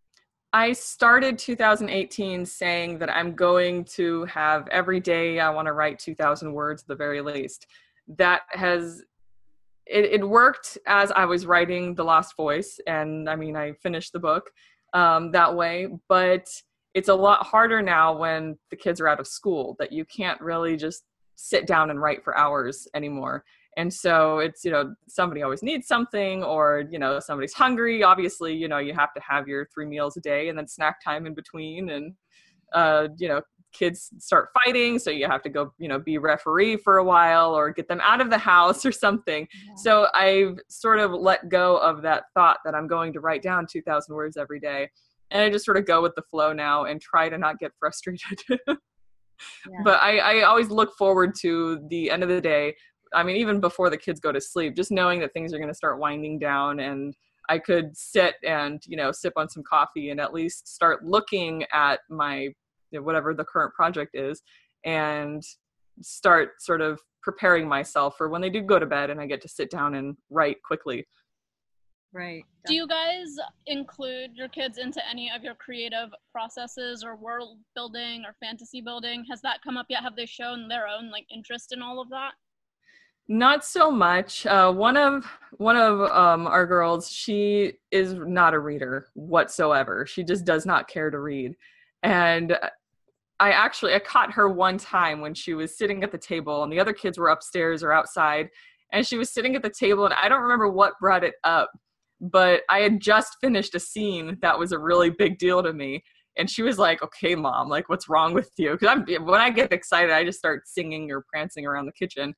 I started 2018 saying that I'm going to have every day I want to write 2,000 words at the very least. That has, it worked as I was writing The Lost Voice, and I mean, I finished the book that way, but it's a lot harder now when the kids are out of school, that you can't really just sit down and write for hours anymore. And so it's, you know, somebody always needs something, or, you know, somebody's hungry. Obviously, you know, you have to have your 3 meals a day and then snack time in between. And, you know, kids start fighting. So you have to go, you know, be referee for a while or get them out of the house or something. Yeah. So I've sort of let go of that thought that I'm going to write down 2,000 words every day. And I just sort of go with the flow now and try to not get frustrated. Yeah. But I always look forward to the end of the day. I mean, even before the kids go to sleep, just knowing that things are going to start winding down, and I could sit and, you know, sip on some coffee and at least start looking at my, you know, whatever the current project is, and start sort of preparing myself for when they do go to bed and I get to sit down and write quickly. Right. Do you guys include your kids into any of your creative processes or world building or fantasy building? Has that come up yet? Have they shown their own like interest in all of that? Not so much. One of our girls, she is not a reader whatsoever. She just does not care to read. And I caught her one time when she was sitting at the table and the other kids were upstairs or outside, and she was sitting at the table, and I don't remember what brought it up, but I had just finished a scene that was a really big deal to me. And she was like, "Okay, Mom, like, what's wrong with you?" Because when I get excited, I just start singing or prancing around the kitchen.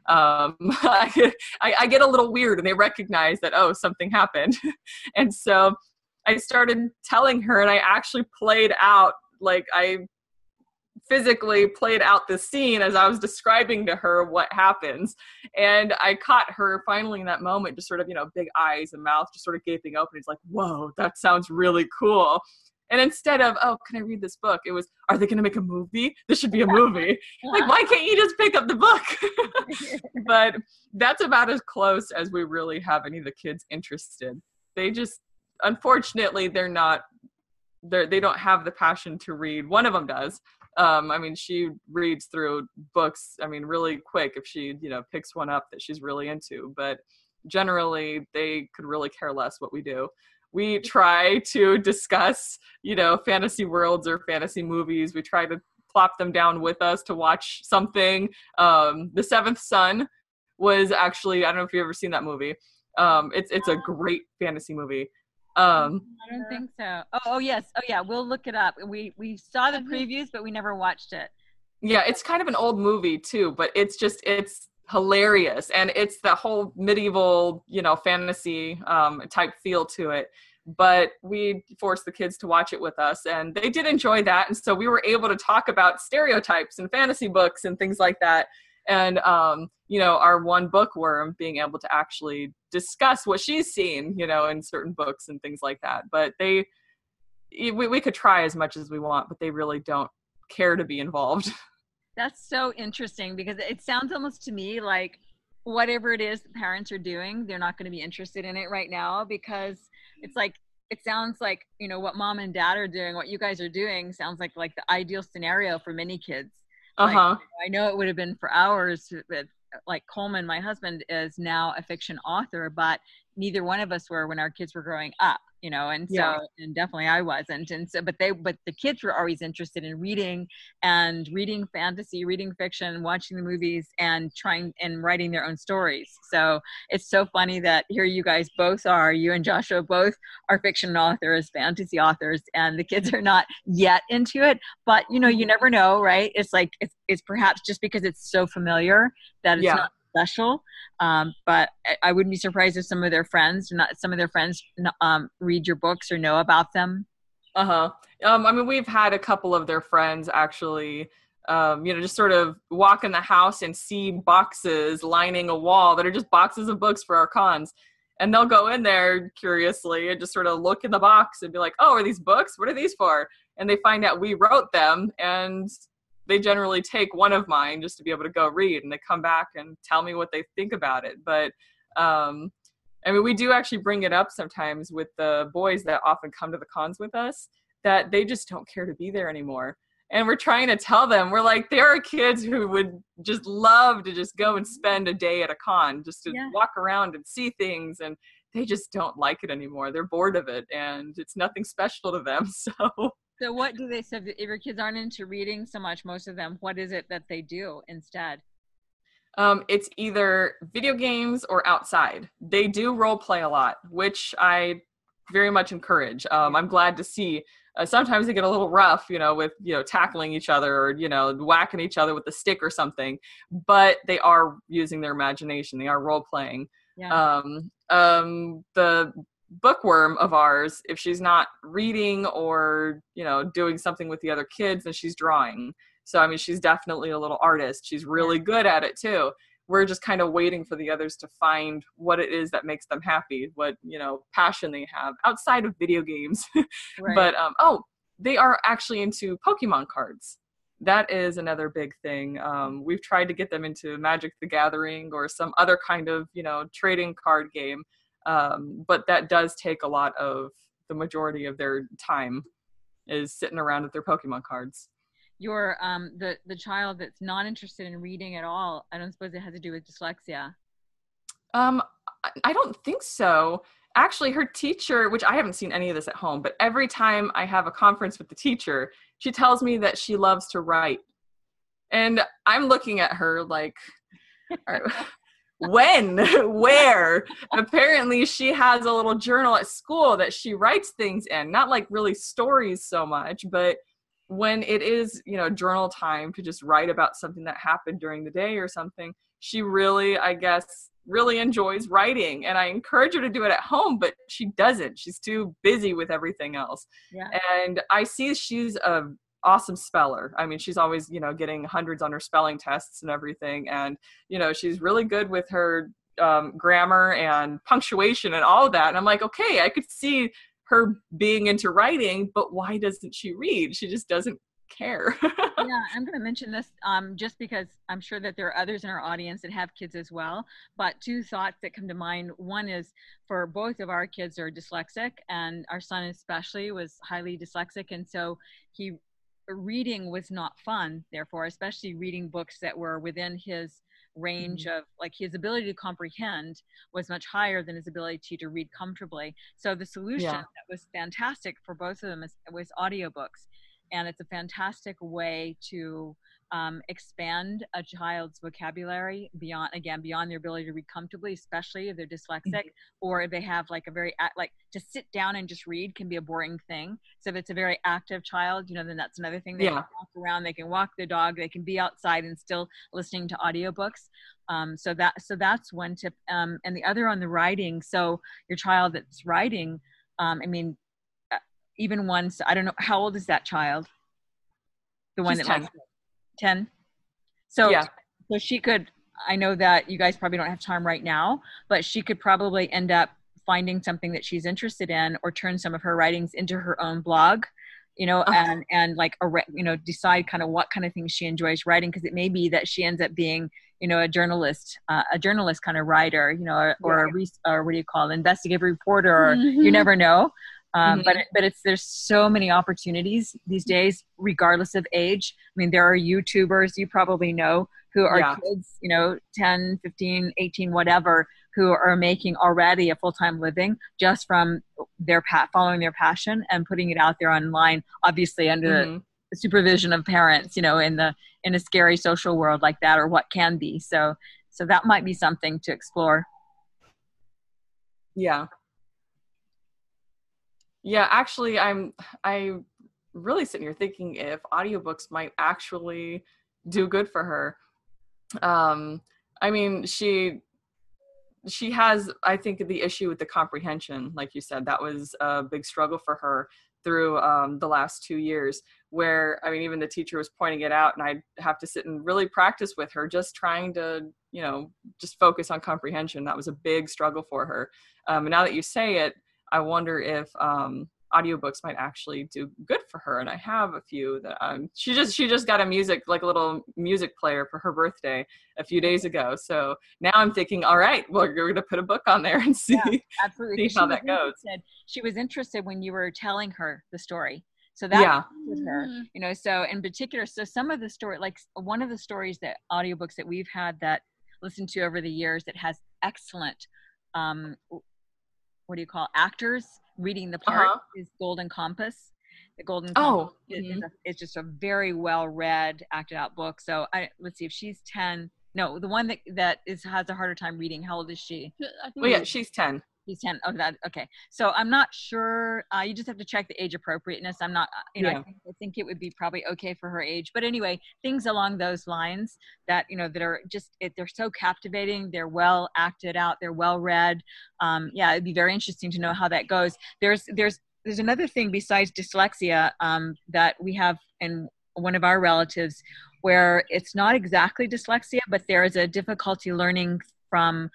I get a little weird, and they recognize that, oh, something happened. And so I started telling her, and I actually played out, like, I physically played out the scene as I was describing to her what happens. And I caught her finally in that moment, just sort of, you know, big eyes and mouth just sort of gaping open. It's like, whoa, that sounds really cool. And instead of, oh, can I read this book? It was, are they going to make a movie? This should be a movie. Like, why can't you just pick up the book? But that's about as close as we really have any of the kids interested. They just, unfortunately, they don't have the passion to read. One of them does. I mean, she reads through books, I mean, really quick if she, you know, picks one up that she's really into. But generally, they could really care less what we do. We try to discuss, you know, fantasy worlds or fantasy movies. We try to plop them down with us to watch something. The Seventh Son was actually, I don't know if you've ever seen that movie. It's a great fantasy movie. I don't think so. Oh yes. Oh yeah. We'll look it up. We saw the previews, but we never watched it. Yeah, it's kind of an old movie too, but it's hilarious, and it's the whole medieval, you know, fantasy type feel to it. But we forced the kids to watch it with us, and they did enjoy that. And so we were able to talk about stereotypes and fantasy books and things like that. And you know, our one bookworm being able to actually discuss what she's seen, you know, in certain books and things like that. But we could try as much as we want, but they really don't care to be involved. That's so interesting, because it sounds almost to me like whatever it is the parents are doing, they're not going to be interested in it right now, because it's like, it sounds like, you know, what mom and dad are doing, what you guys are doing sounds like the ideal scenario for many kids. Like, I know it would have been for hours, but like Coleman, my husband, is now a fiction author, but neither one of us were when our kids were growing up, you know, and so, yeah. And definitely I wasn't. And so, but the kids were always interested in reading fantasy, reading fiction, watching the movies, and trying and writing their own stories. So it's so funny that here you guys both are, you and Joshua both are fiction authors, fantasy authors, and the kids are not yet into it, but you know, you never know, right? It's like, it's perhaps just because it's so familiar that it's not special. But I wouldn't be surprised if some of their friends read your books or know about them. I mean, we've had a couple of their friends actually just sort of walk in the house and see boxes lining a wall that are just boxes of books for our cons. And they'll go in there curiously and just sort of look in the box and be like, oh, are these books? What are these for? And they find out we wrote them, and they generally take one of mine just to be able to go read, and they come back and tell me what they think about it. But we do actually bring it up sometimes with the boys that often come to the cons with us, that they just don't care to be there anymore. And we're trying to tell them, we're like, there are kids who would just love to just go and spend a day at a con, just to walk around and see things, and they just don't like it anymore. They're bored of it, and it's nothing special to them. So what do they say? If your kids aren't into reading so much, most of them, what is it that they do instead? It's either video games or outside. They do role play a lot, which I very much encourage. I'm glad to see. Sometimes they get a little rough, with, tackling each other or, whacking each other with a stick or something, but they are using their imagination. They are role playing. Yeah. The bookworm of ours, if she's not reading or, doing something with the other kids, then she's drawing. So, she's definitely a little artist. She's really good at it too. We're just kind of waiting for the others to find what it is that makes them happy, what, passion they have outside of video games. Right. But, they are actually into Pokemon cards. That is another big thing. We've tried to get them into Magic the Gathering or some other kind of, trading card game. But that does take a lot of the majority of their time is sitting around with their Pokemon cards. Your the child that's not interested in reading at all, I don't suppose it has to do with dyslexia. I don't think so. Actually, her teacher, which I haven't seen any of this at home, but every time I have a conference with the teacher, she tells me that she loves to write. And I'm looking at her like, when, where? Apparently she has a little journal at school that she writes things in, not like really stories so much, but when it is, journal time to just write about something that happened during the day or something, she really, I guess, really enjoys writing. And I encourage her to do it at home, but she doesn't. She's too busy with everything else. Yeah. And I see she's an awesome speller. She's always, getting hundreds on her spelling tests and everything. And, she's really good with her grammar and punctuation and all of that. And I'm like, okay, I could see her being into writing, but why doesn't she read? She just doesn't care. Yeah, I'm going to mention this just because I'm sure that there are others in our audience that have kids as well. But two thoughts that come to mind. One is, for both of our kids are dyslexic, and our son especially was highly dyslexic, and so reading was not fun. Therefore, especially reading books that were within his range of, like, his ability to comprehend was much higher than his ability to read comfortably. So the solution that was fantastic for both of them was audiobooks. And it's a fantastic way to expand a child's vocabulary beyond their ability to read comfortably, especially if they're dyslexic, or if they have like to sit down and just read can be a boring thing. So if it's a very active child, then that's another thing. They can walk around, they can walk their dog, they can be outside and still listening to audiobooks. So that's one tip. And the other on the writing. So your child that's writing, even once, I don't know, how old is that child? The one She's that 10. 10. So she could, I know that you guys probably don't have time right now, but she could probably end up finding something that she's interested in, or turn some of her writings into her own blog, and like, decide kind of what kind of things she enjoys writing. Cause it may be that she ends up being, a journalist kind of writer, or what do you call it? Investigative reporter, or you never know. But there's so many opportunities these days, regardless of age. There are YouTubers you probably know who are kids, 10, 15, 18, whatever, who are making already a full-time living just from following their passion and putting it out there online, obviously under the supervision of parents, in a scary social world like that, or what can be. So that might be something to explore. Yeah. Yeah, actually, I really sitting here thinking if audiobooks might actually do good for her. She she has, I think, the issue with the comprehension. Like you said, that was a big struggle for her through the last 2 years, where, I mean, even the teacher was pointing it out, and I'd have to sit and really practice with her, just trying to, just focus on comprehension. That was a big struggle for her. And now that you say it, I wonder if audiobooks might actually do good for her. And I have a few that she just got a little music player for her birthday a few days ago. So now I'm thinking, all right, well, you're going to put a book on there and see, absolutely. see how that goes. She was interested when you were telling her the story. So that with her, so in particular, so some of the story, like one of the stories that audiobooks that we've had that listened to over the years that has excellent, actors reading the part is Golden Compass. The Golden Compass is just a very well read, acted out book. So let's see if she's 10. No, the one that has a harder time reading. How old is she? She's 10. He's 10. Oh, that okay. So I'm not sure. You just have to check the age appropriateness. I'm not. I think it would be probably okay for her age. But anyway, things along those lines that that are just they're so captivating. They're well acted out. They're well read. It'd be very interesting to know how that goes. There's another thing besides dyslexia that we have in one of our relatives, where it's not exactly dyslexia, but there is a difficulty learning from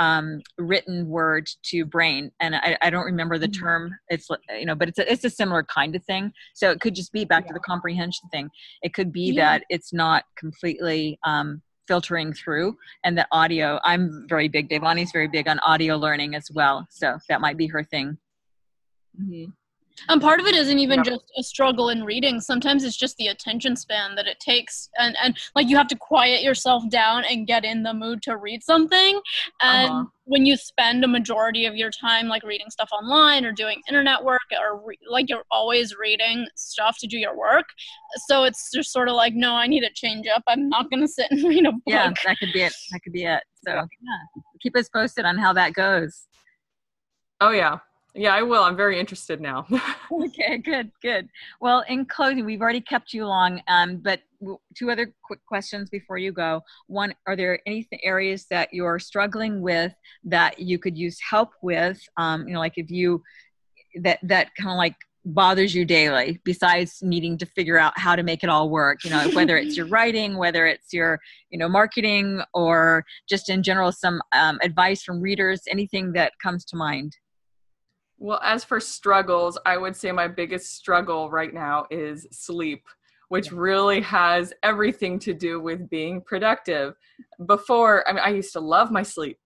written word to brain, and I don't remember the term. It's but it's a similar kind of thing. So it could just be back to the comprehension thing. It could be that it's not completely filtering through, and that audio. I'm very big. Devani's very big on audio learning as well. So that might be her thing. Mm-hmm. And part of it isn't even just a struggle in reading. Sometimes it's just the attention span that it takes. And like you have to quiet yourself down and get in the mood to read something. And when you spend a majority of your time like reading stuff online or doing internet work or like you're always reading stuff to do your work. So it's just sort of like, no, I need to change up. I'm not going to sit and read a book. Yeah, that could be it. So keep us posted on how that goes. Oh, yeah. Yeah, I will. I'm very interested now. Okay, good. Well, in closing, we've already kept you long, but two other quick questions before you go. One, are there any areas that you're struggling with that you could use help with? Like if you, that kind of like bothers you daily, besides needing to figure out how to make it all work, whether it's your writing, whether it's your, marketing, or just in general, some advice from readers, anything that comes to mind? Well, as for struggles, I would say my biggest struggle right now is sleep, which really has everything to do with being productive. Before, I used to love my sleep.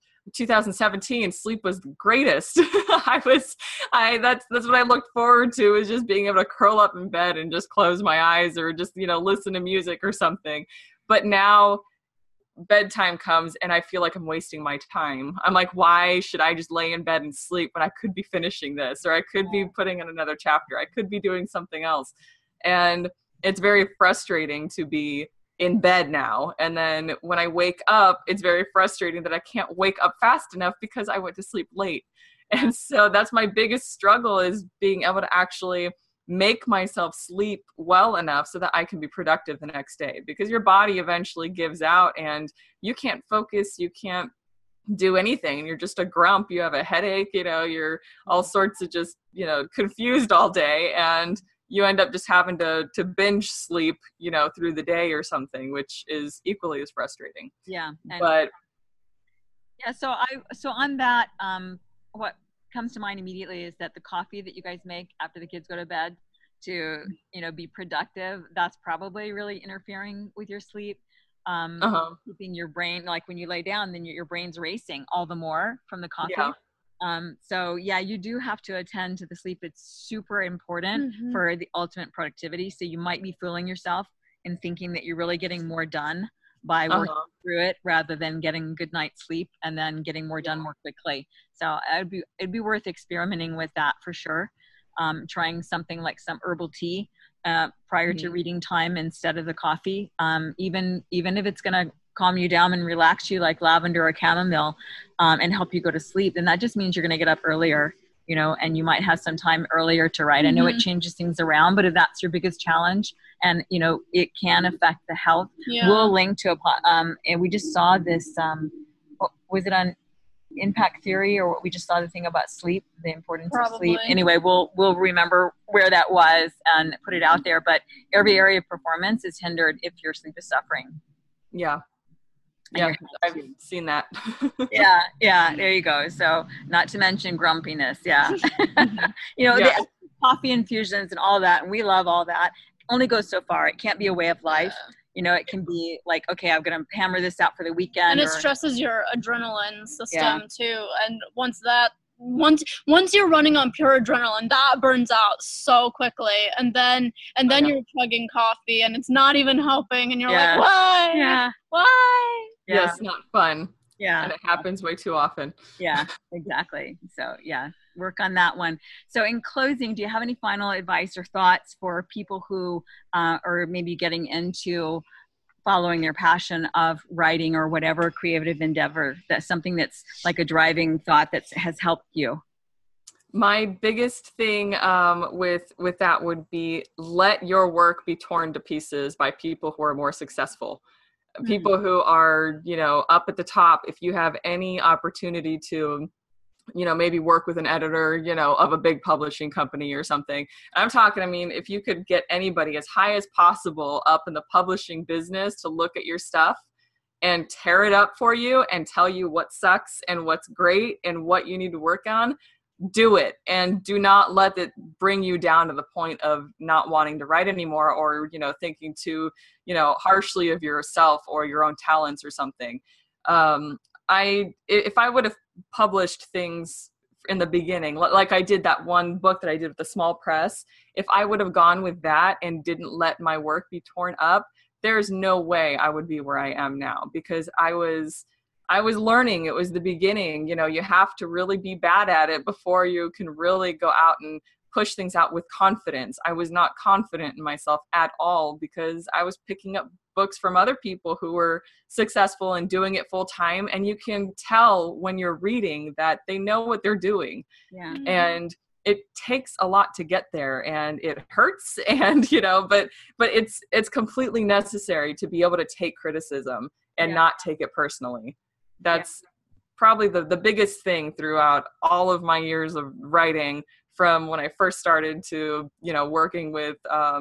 2017, sleep was the greatest. That's what I looked forward to, is just being able to curl up in bed and just close my eyes or just, listen to music or something. But now bedtime comes and I feel like I'm wasting my time. I'm like, why should I just lay in bed and sleep when I could be finishing this, or I could be putting in another chapter, I could be doing something else. And it's very frustrating to be in bed now. And then when I wake up, it's very frustrating that I can't wake up fast enough because I went to sleep late. And so that's my biggest struggle, is being able to actually make myself sleep well enough so that I can be productive the next day, because your body eventually gives out and you can't focus, you can't do anything. You're just a grump. You have a headache, you're all sorts of just, confused all day, and you end up just having to binge sleep, through the day or something, which is equally as frustrating. Yeah. But so on that, what comes to mind immediately is that the coffee that you guys make after the kids go to bed to be productive, that's probably really interfering with your sleep, keeping your brain, like when you lay down, then your brain's racing all the more from the coffee. So you do have to attend to the sleep. It's super important for the ultimate productivity. So you might be fooling yourself and thinking that you're really getting more done by working through it, rather than getting a good night's sleep and then getting more done more quickly. So it'd be worth experimenting with that for sure. Trying something like some herbal tea prior to reading time instead of the coffee. Even if it's going to calm you down and relax you, like lavender or chamomile, and help you go to sleep, then that just means you're going to get up earlier, and you might have some time earlier to write. I know it changes things around, but if that's your biggest challenge, and it can affect the health, we'll link to and we just saw this, was it on impact theory, or what we just saw, the thing about sleep, the importance of Probably. sleep. Anyway, we'll remember where that was and put it out there. But every area of performance is hindered if your sleep is suffering. Yeah. And Yeah, I've seen that. yeah, there you go. So not to mention grumpiness. Yeah. The coffee infusions and all that, and we love all that, only goes so far. It can't be a way of life. It can be like, okay, I'm going to hammer this out for the weekend. And it stresses your adrenaline system too. And once you're running on pure adrenaline, that burns out so quickly. And then you're chugging coffee and it's not even helping. And you're like, why? Yeah. Why? Yeah, it's not fun. Yeah. And it happens way too often. Yeah, exactly. So work on that one. So in closing, do you have any final advice or thoughts for people who are maybe getting into following their passion of writing or whatever creative endeavor? That's something that's like a driving thought that has helped you. My biggest thing with that would be, let your work be torn to pieces by people who are more successful. People who are, up at the top. If you have any opportunity to, maybe work with an editor, of a big publishing company or something. I'm talking, if you could get anybody as high as possible up in the publishing business to look at your stuff and tear it up for you and tell you what sucks and what's great and what you need to work on, do it. And do not let it bring you down to the point of not wanting to write anymore, or, thinking too, harshly of yourself or your own talents or something. If I would have published things in the beginning, like I did that one book that I did with the small press, if I would have gone with that and didn't let my work be torn up, there's no way I would be where I am now, because I was learning. It was the beginning. You have to really be bad at it before you can really go out and push things out with confidence. I was not confident in myself at all, because I was picking up books from other people who were successful and doing it full time. And you can tell when you're reading that they know what they're doing. Yeah. And it takes a lot to get there, and it hurts, and, but it's completely necessary to be able to take criticism and not take it personally. That's probably the biggest thing throughout all of my years of writing, from when I first started to, working with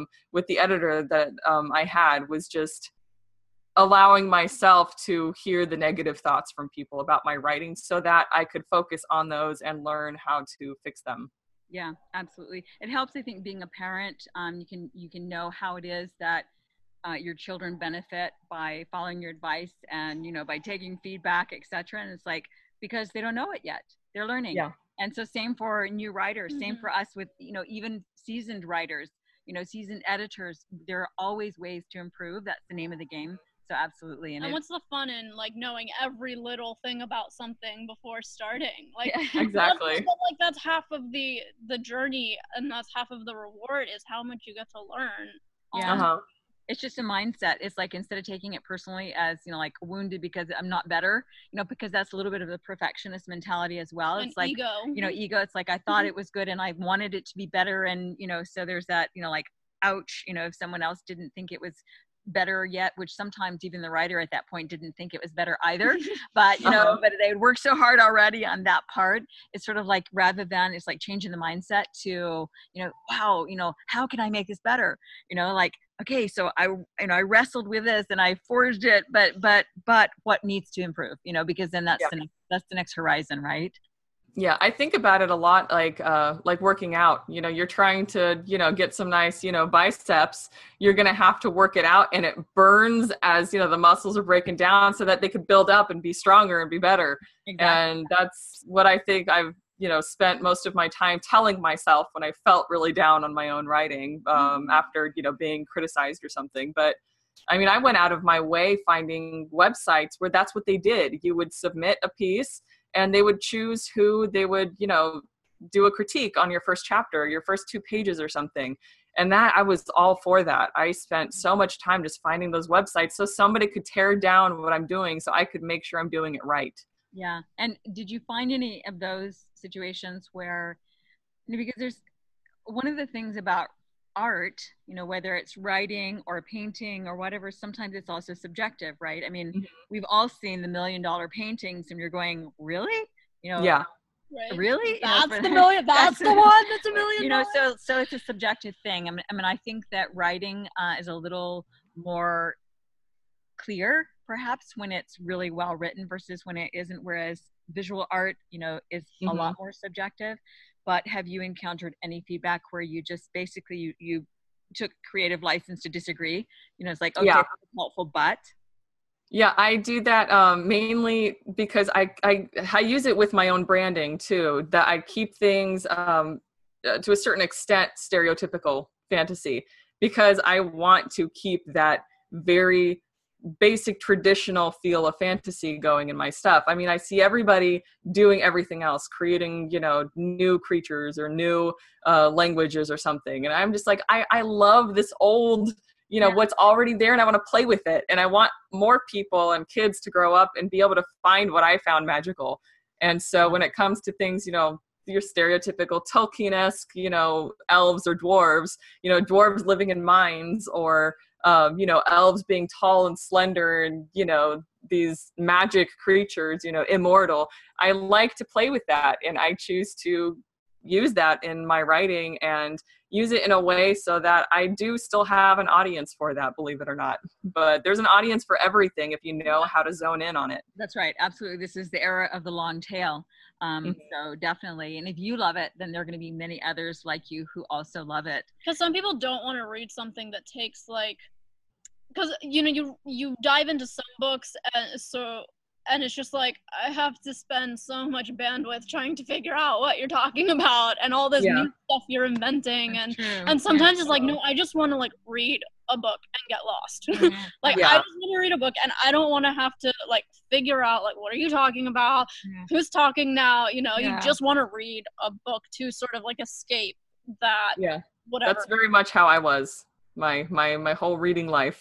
the editor that I had, was just allowing myself to hear the negative thoughts from people about my writing so that I could focus on those and learn how to fix them. Yeah, absolutely. It helps, I think, being a parent. You can know how it is that your children benefit by following your advice and, by taking feedback, etc. And it's like, because they don't know it yet, they're learning. Yeah. And so same for new writers, same for us with, even seasoned writers, seasoned editors. There are always ways to improve. That's the name of the game. So absolutely. And what's the fun in knowing every little thing about something before starting? Exactly. That's half of the journey, and that's half of the reward, is how much you get to learn. Yeah. It's just a mindset. It's like, instead of taking it personally as, wounded because I'm not better, because that's a little bit of the perfectionist mentality as well. It's like, ego. Ego. It's like, I thought it was good and I wanted it to be better. And, so there's that, ouch, if someone else didn't think it was better yet, which sometimes even the writer at that point didn't think it was better either, but but they had worked so hard already on that part. It's sort of like, rather than, it's like changing the mindset to, wow, how can I make this better? Okay, so I wrestled with this and I forged it, but what needs to improve, because then that's the next horizon, right? Yeah, I think about it a lot, like working out. You're trying to, get some nice, biceps. You're going to have to work it out, and it burns as, the muscles are breaking down so that they could build up and be stronger and be better. Exactly. And that's what I think I've, spent most of my time telling myself when I felt really down on my own writing, after, being criticized or something. But I went out of my way finding websites where that's what they did. You would submit a piece, and they would choose who they would, do a critique on your first chapter, your first 2 pages or something. And that, I was all for that. I spent so much time just finding those websites so somebody could tear down what I'm doing so I could make sure I'm doing it right. Yeah. And did you find any of those situations where, because there's one of the things about art, whether it's writing or painting or whatever, sometimes it's also subjective, right? We've all seen the $1 million paintings and you're going, really? You know, Yeah. Right. really? That's the million. That's the one. That's $1 million. You know, so it's a subjective thing. I mean, I think that writing is a little more clear, perhaps, when it's really well written versus when it isn't. Whereas visual art, you know, is a lot more subjective. But have you encountered any feedback where you just basically you took creative license to disagree? You know, it's like, okay, that's helpful, but. Yeah, I do that mainly because I use it with my own branding too, that I keep things to a certain extent stereotypical fantasy, because I want to keep that very basic traditional feel of fantasy going in my stuff. I mean, I see everybody doing everything else, creating, you know, new creatures or new languages or something. And I'm just like, I love this old, you know, what's already there, and I want to play with it. And I want more people and kids to grow up and be able to find what I found magical. And so when it comes to things, you know, your stereotypical Tolkien-esque, you know, elves or dwarves, you know, dwarves living in mines, or, you know, elves being tall and slender and, you know, these magic creatures, you know, immortal. I like to play with that, and I choose to use that in my writing and use it in a way so that I do still have an audience for that, believe it or not. But there's an audience for everything if you know how to zone in on it. That's right. Absolutely. This is the era of the long tail. So definitely. And if you love it, then there are going to be many others like you who also love it. Because some people don't want to read something that takes because, you know, you dive into some books and it's just like, I have to spend so much bandwidth trying to figure out what you're talking about and all this new stuff you're inventing. And sometimes it's like, no, I just want to read a book and get lost. I just want to read a book, and I don't want to have to figure out what are you talking about? Who's talking now? You know, you just want to read a book to sort of escape that. Yeah. Whatever. That's very much how I was my whole reading life.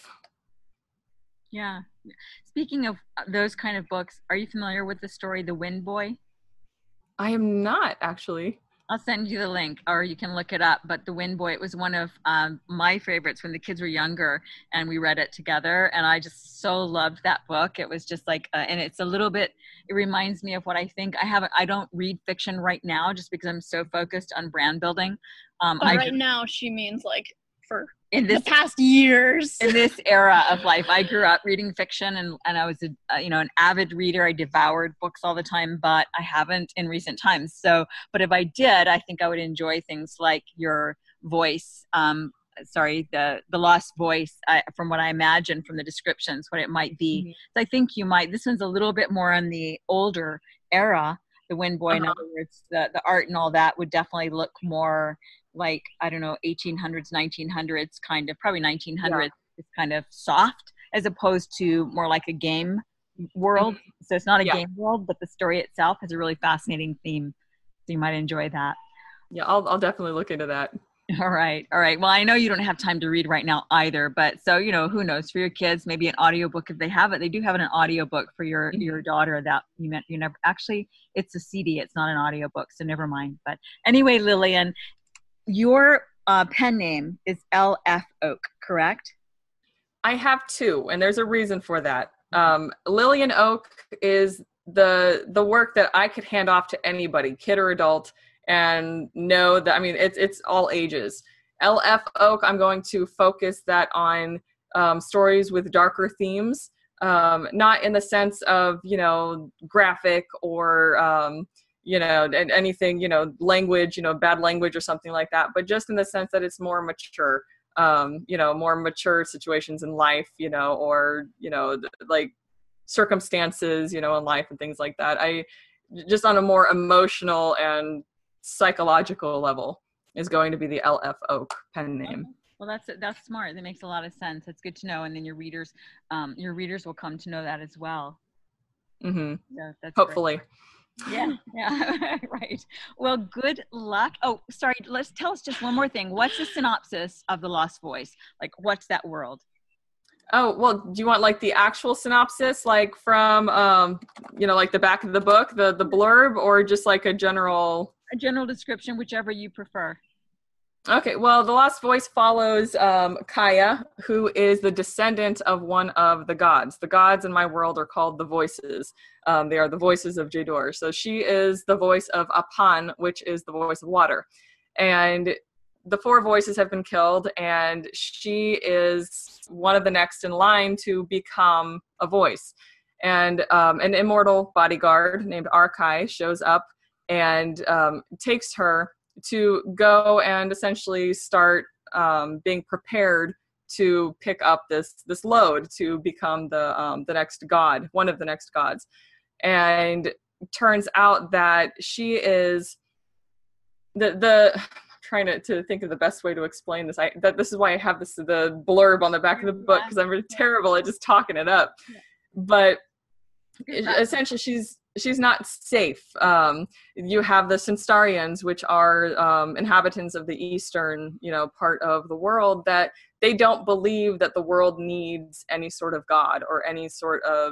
Yeah. Speaking of those kind of books, are you familiar with the story The Wind Boy? I am not, actually. I'll send you the link, or you can look it up. But The Wind Boy, it was one of my favorites when the kids were younger, and we read it together. And I just so loved that book. It was just and it's a little bit, it reminds me of what I think. I don't read fiction right now just because I'm so focused on brand building. Right now, she means for in this, the past years. In this era of life, I grew up reading fiction, and I was an avid reader. I devoured books all the time, but I haven't in recent times. So, but if I did, I think I would enjoy things like your voice. The Lost Voice, from what I imagine from the descriptions, what it might be. Mm-hmm. So I think you might. This one's a little bit more on the older era. The Wind Boy, in other words, the art and all that would definitely look more like, I don't know, 1800s, 1900s, kind of, probably 1900s. It's kind of soft, as opposed to more like a game world. So it's not a game world, but the story itself has a really fascinating theme. So you might enjoy that. Yeah, I'll definitely look into that. All right. Well, I know you don't have time to read right now either, but so, who knows, for your kids, maybe an audiobook if they have it. They do have an audiobook for your daughter that you never, actually, it's a CD. It's not an audiobook, so never mind. But anyway, Lillian, your pen name is L.F. Oak, correct? I have two, and there's a reason for that. Lillian Oak is the work that I could hand off to anybody, kid or adult, and know that, it's all ages. L.F. Oak, I'm going to focus that on stories with darker themes, not in the sense of, graphic or, anything, language, bad language or something like that, but just in the sense that it's more mature, more mature situations in life, or, circumstances, in life and things like that. I just on a more emotional and psychological level is going to be the L.F. Oak pen name. Well, that's smart. That makes a lot of sense. That's good to know. And then your readers will come to know that as well. Mm-hmm. So that's hopefully. Great. Yeah, right. Well, good luck. Oh, sorry. Tell us just one more thing. What's the synopsis of The Lost Voice? What's that world? Oh, well, do you want the actual synopsis, from, the back of the book, the blurb, or just a general... A general description, whichever you prefer. Okay, well, the Lost Voice follows Kaya, who is the descendant of one of the gods. The gods in my world are called the Voices. They are the voices of Jaydor. So she is the voice of Apan, which is the voice of water. And the 4 voices have been killed, and she is one of the next in line to become a voice. And an immortal bodyguard named Arkai shows up and takes her to go and essentially start being prepared to pick up this load to become the next god, one of the next gods. And turns out that she is the I'm trying to think of the best way to explain this. This is why I have the blurb on the back of the book, because I'm really terrible at just talking it up. But essentially, she's not safe. You have the Centaurians, which are inhabitants of the eastern, part of the world, that they don't believe that the world needs any sort of god or any sort of,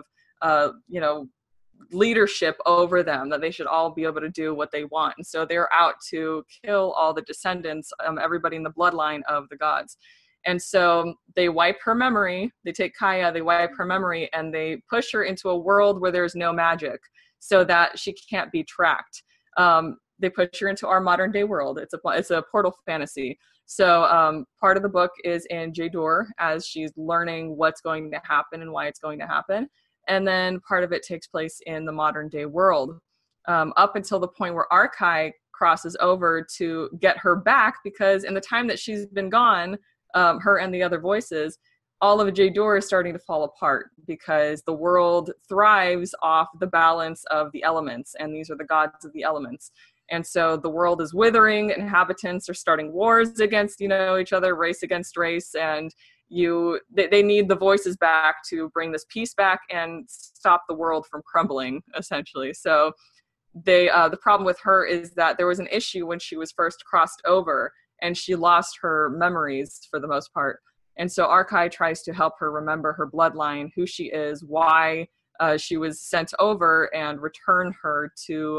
leadership over them, that they should all be able to do what they want. And so they're out to kill all the descendants, everybody in the bloodline of the gods. And so they wipe her memory. They take Kaya, they wipe her memory, and they push her into a world where there's no magic, so that she can't be tracked. They push her into our modern day world. It's a portal fantasy. So part of the book is in Jaydor as she's learning what's going to happen and why it's going to happen. And then part of it takes place in the modern day world, up until the point where Arkai crosses over to get her back, because in the time that she's been gone, her and the other voices, all of Jaydor is starting to fall apart, because the world thrives off the balance of the elements, and these are the gods of the elements. And so the world is withering, inhabitants are starting wars against, each other, race against race, and they need the voices back to bring this peace back and stop the world from crumbling, essentially. So the problem with her is that there was an issue when she was first crossed over, and she lost her memories for the most part. And so Arkai tries to help her remember her bloodline, who she is, why she was sent over, and return her to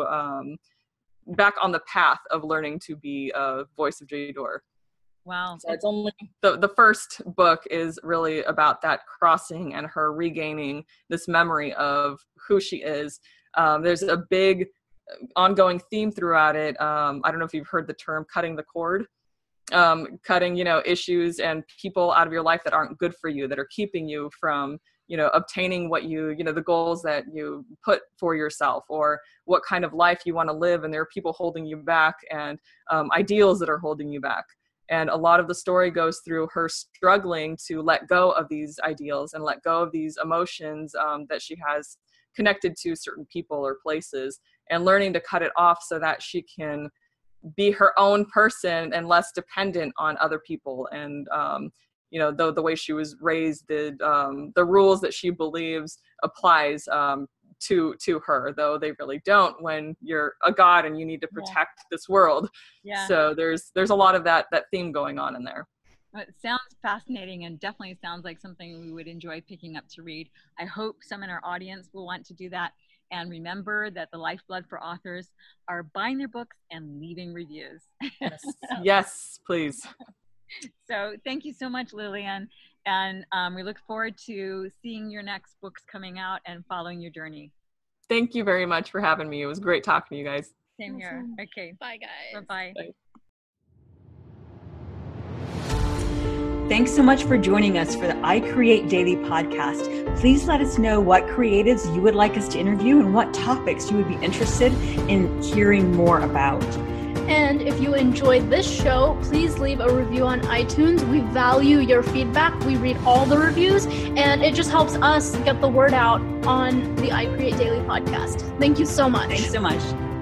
back on the path of learning to be a voice of Jaydor. Wow. So it's only the first book is really about that crossing and her regaining this memory of who she is. There's a big ongoing theme throughout it. I don't know if you've heard the term cutting the cord. Cutting, issues and people out of your life that aren't good for you, that are keeping you from, obtaining what the goals that you put for yourself, or what kind of life you want to live. And there are people holding you back, and ideals that are holding you back. And a lot of the story goes through her struggling to let go of these ideals and let go of these emotions that she has connected to certain people or places, and learning to cut it off so that she can be her own person and less dependent on other people. And the way she was raised, the rules that she believes applies to her, though they really don't when you're a god and you need to protect this world. So there's a lot of that theme going on in there. It sounds fascinating, and definitely sounds like something we would enjoy picking up to read. I hope some in our audience will want to do that. And remember that the lifeblood for authors are buying their books and leaving reviews. Yes, please. So thank you so much, Lillian. And we look forward to seeing your next books coming out and following your journey. Thank you very much for having me. It was great talking to you guys. Same here. Okay. Bye, guys. Bye-bye. Bye. Thanks so much for joining us for the I Create Daily podcast. Please let us know what creatives you would like us to interview and what topics you would be interested in hearing more about. And if you enjoyed this show, please leave a review on iTunes. We value your feedback. We read all the reviews, and it just helps us get the word out on the I Create Daily podcast. Thank you so much. Thanks so much.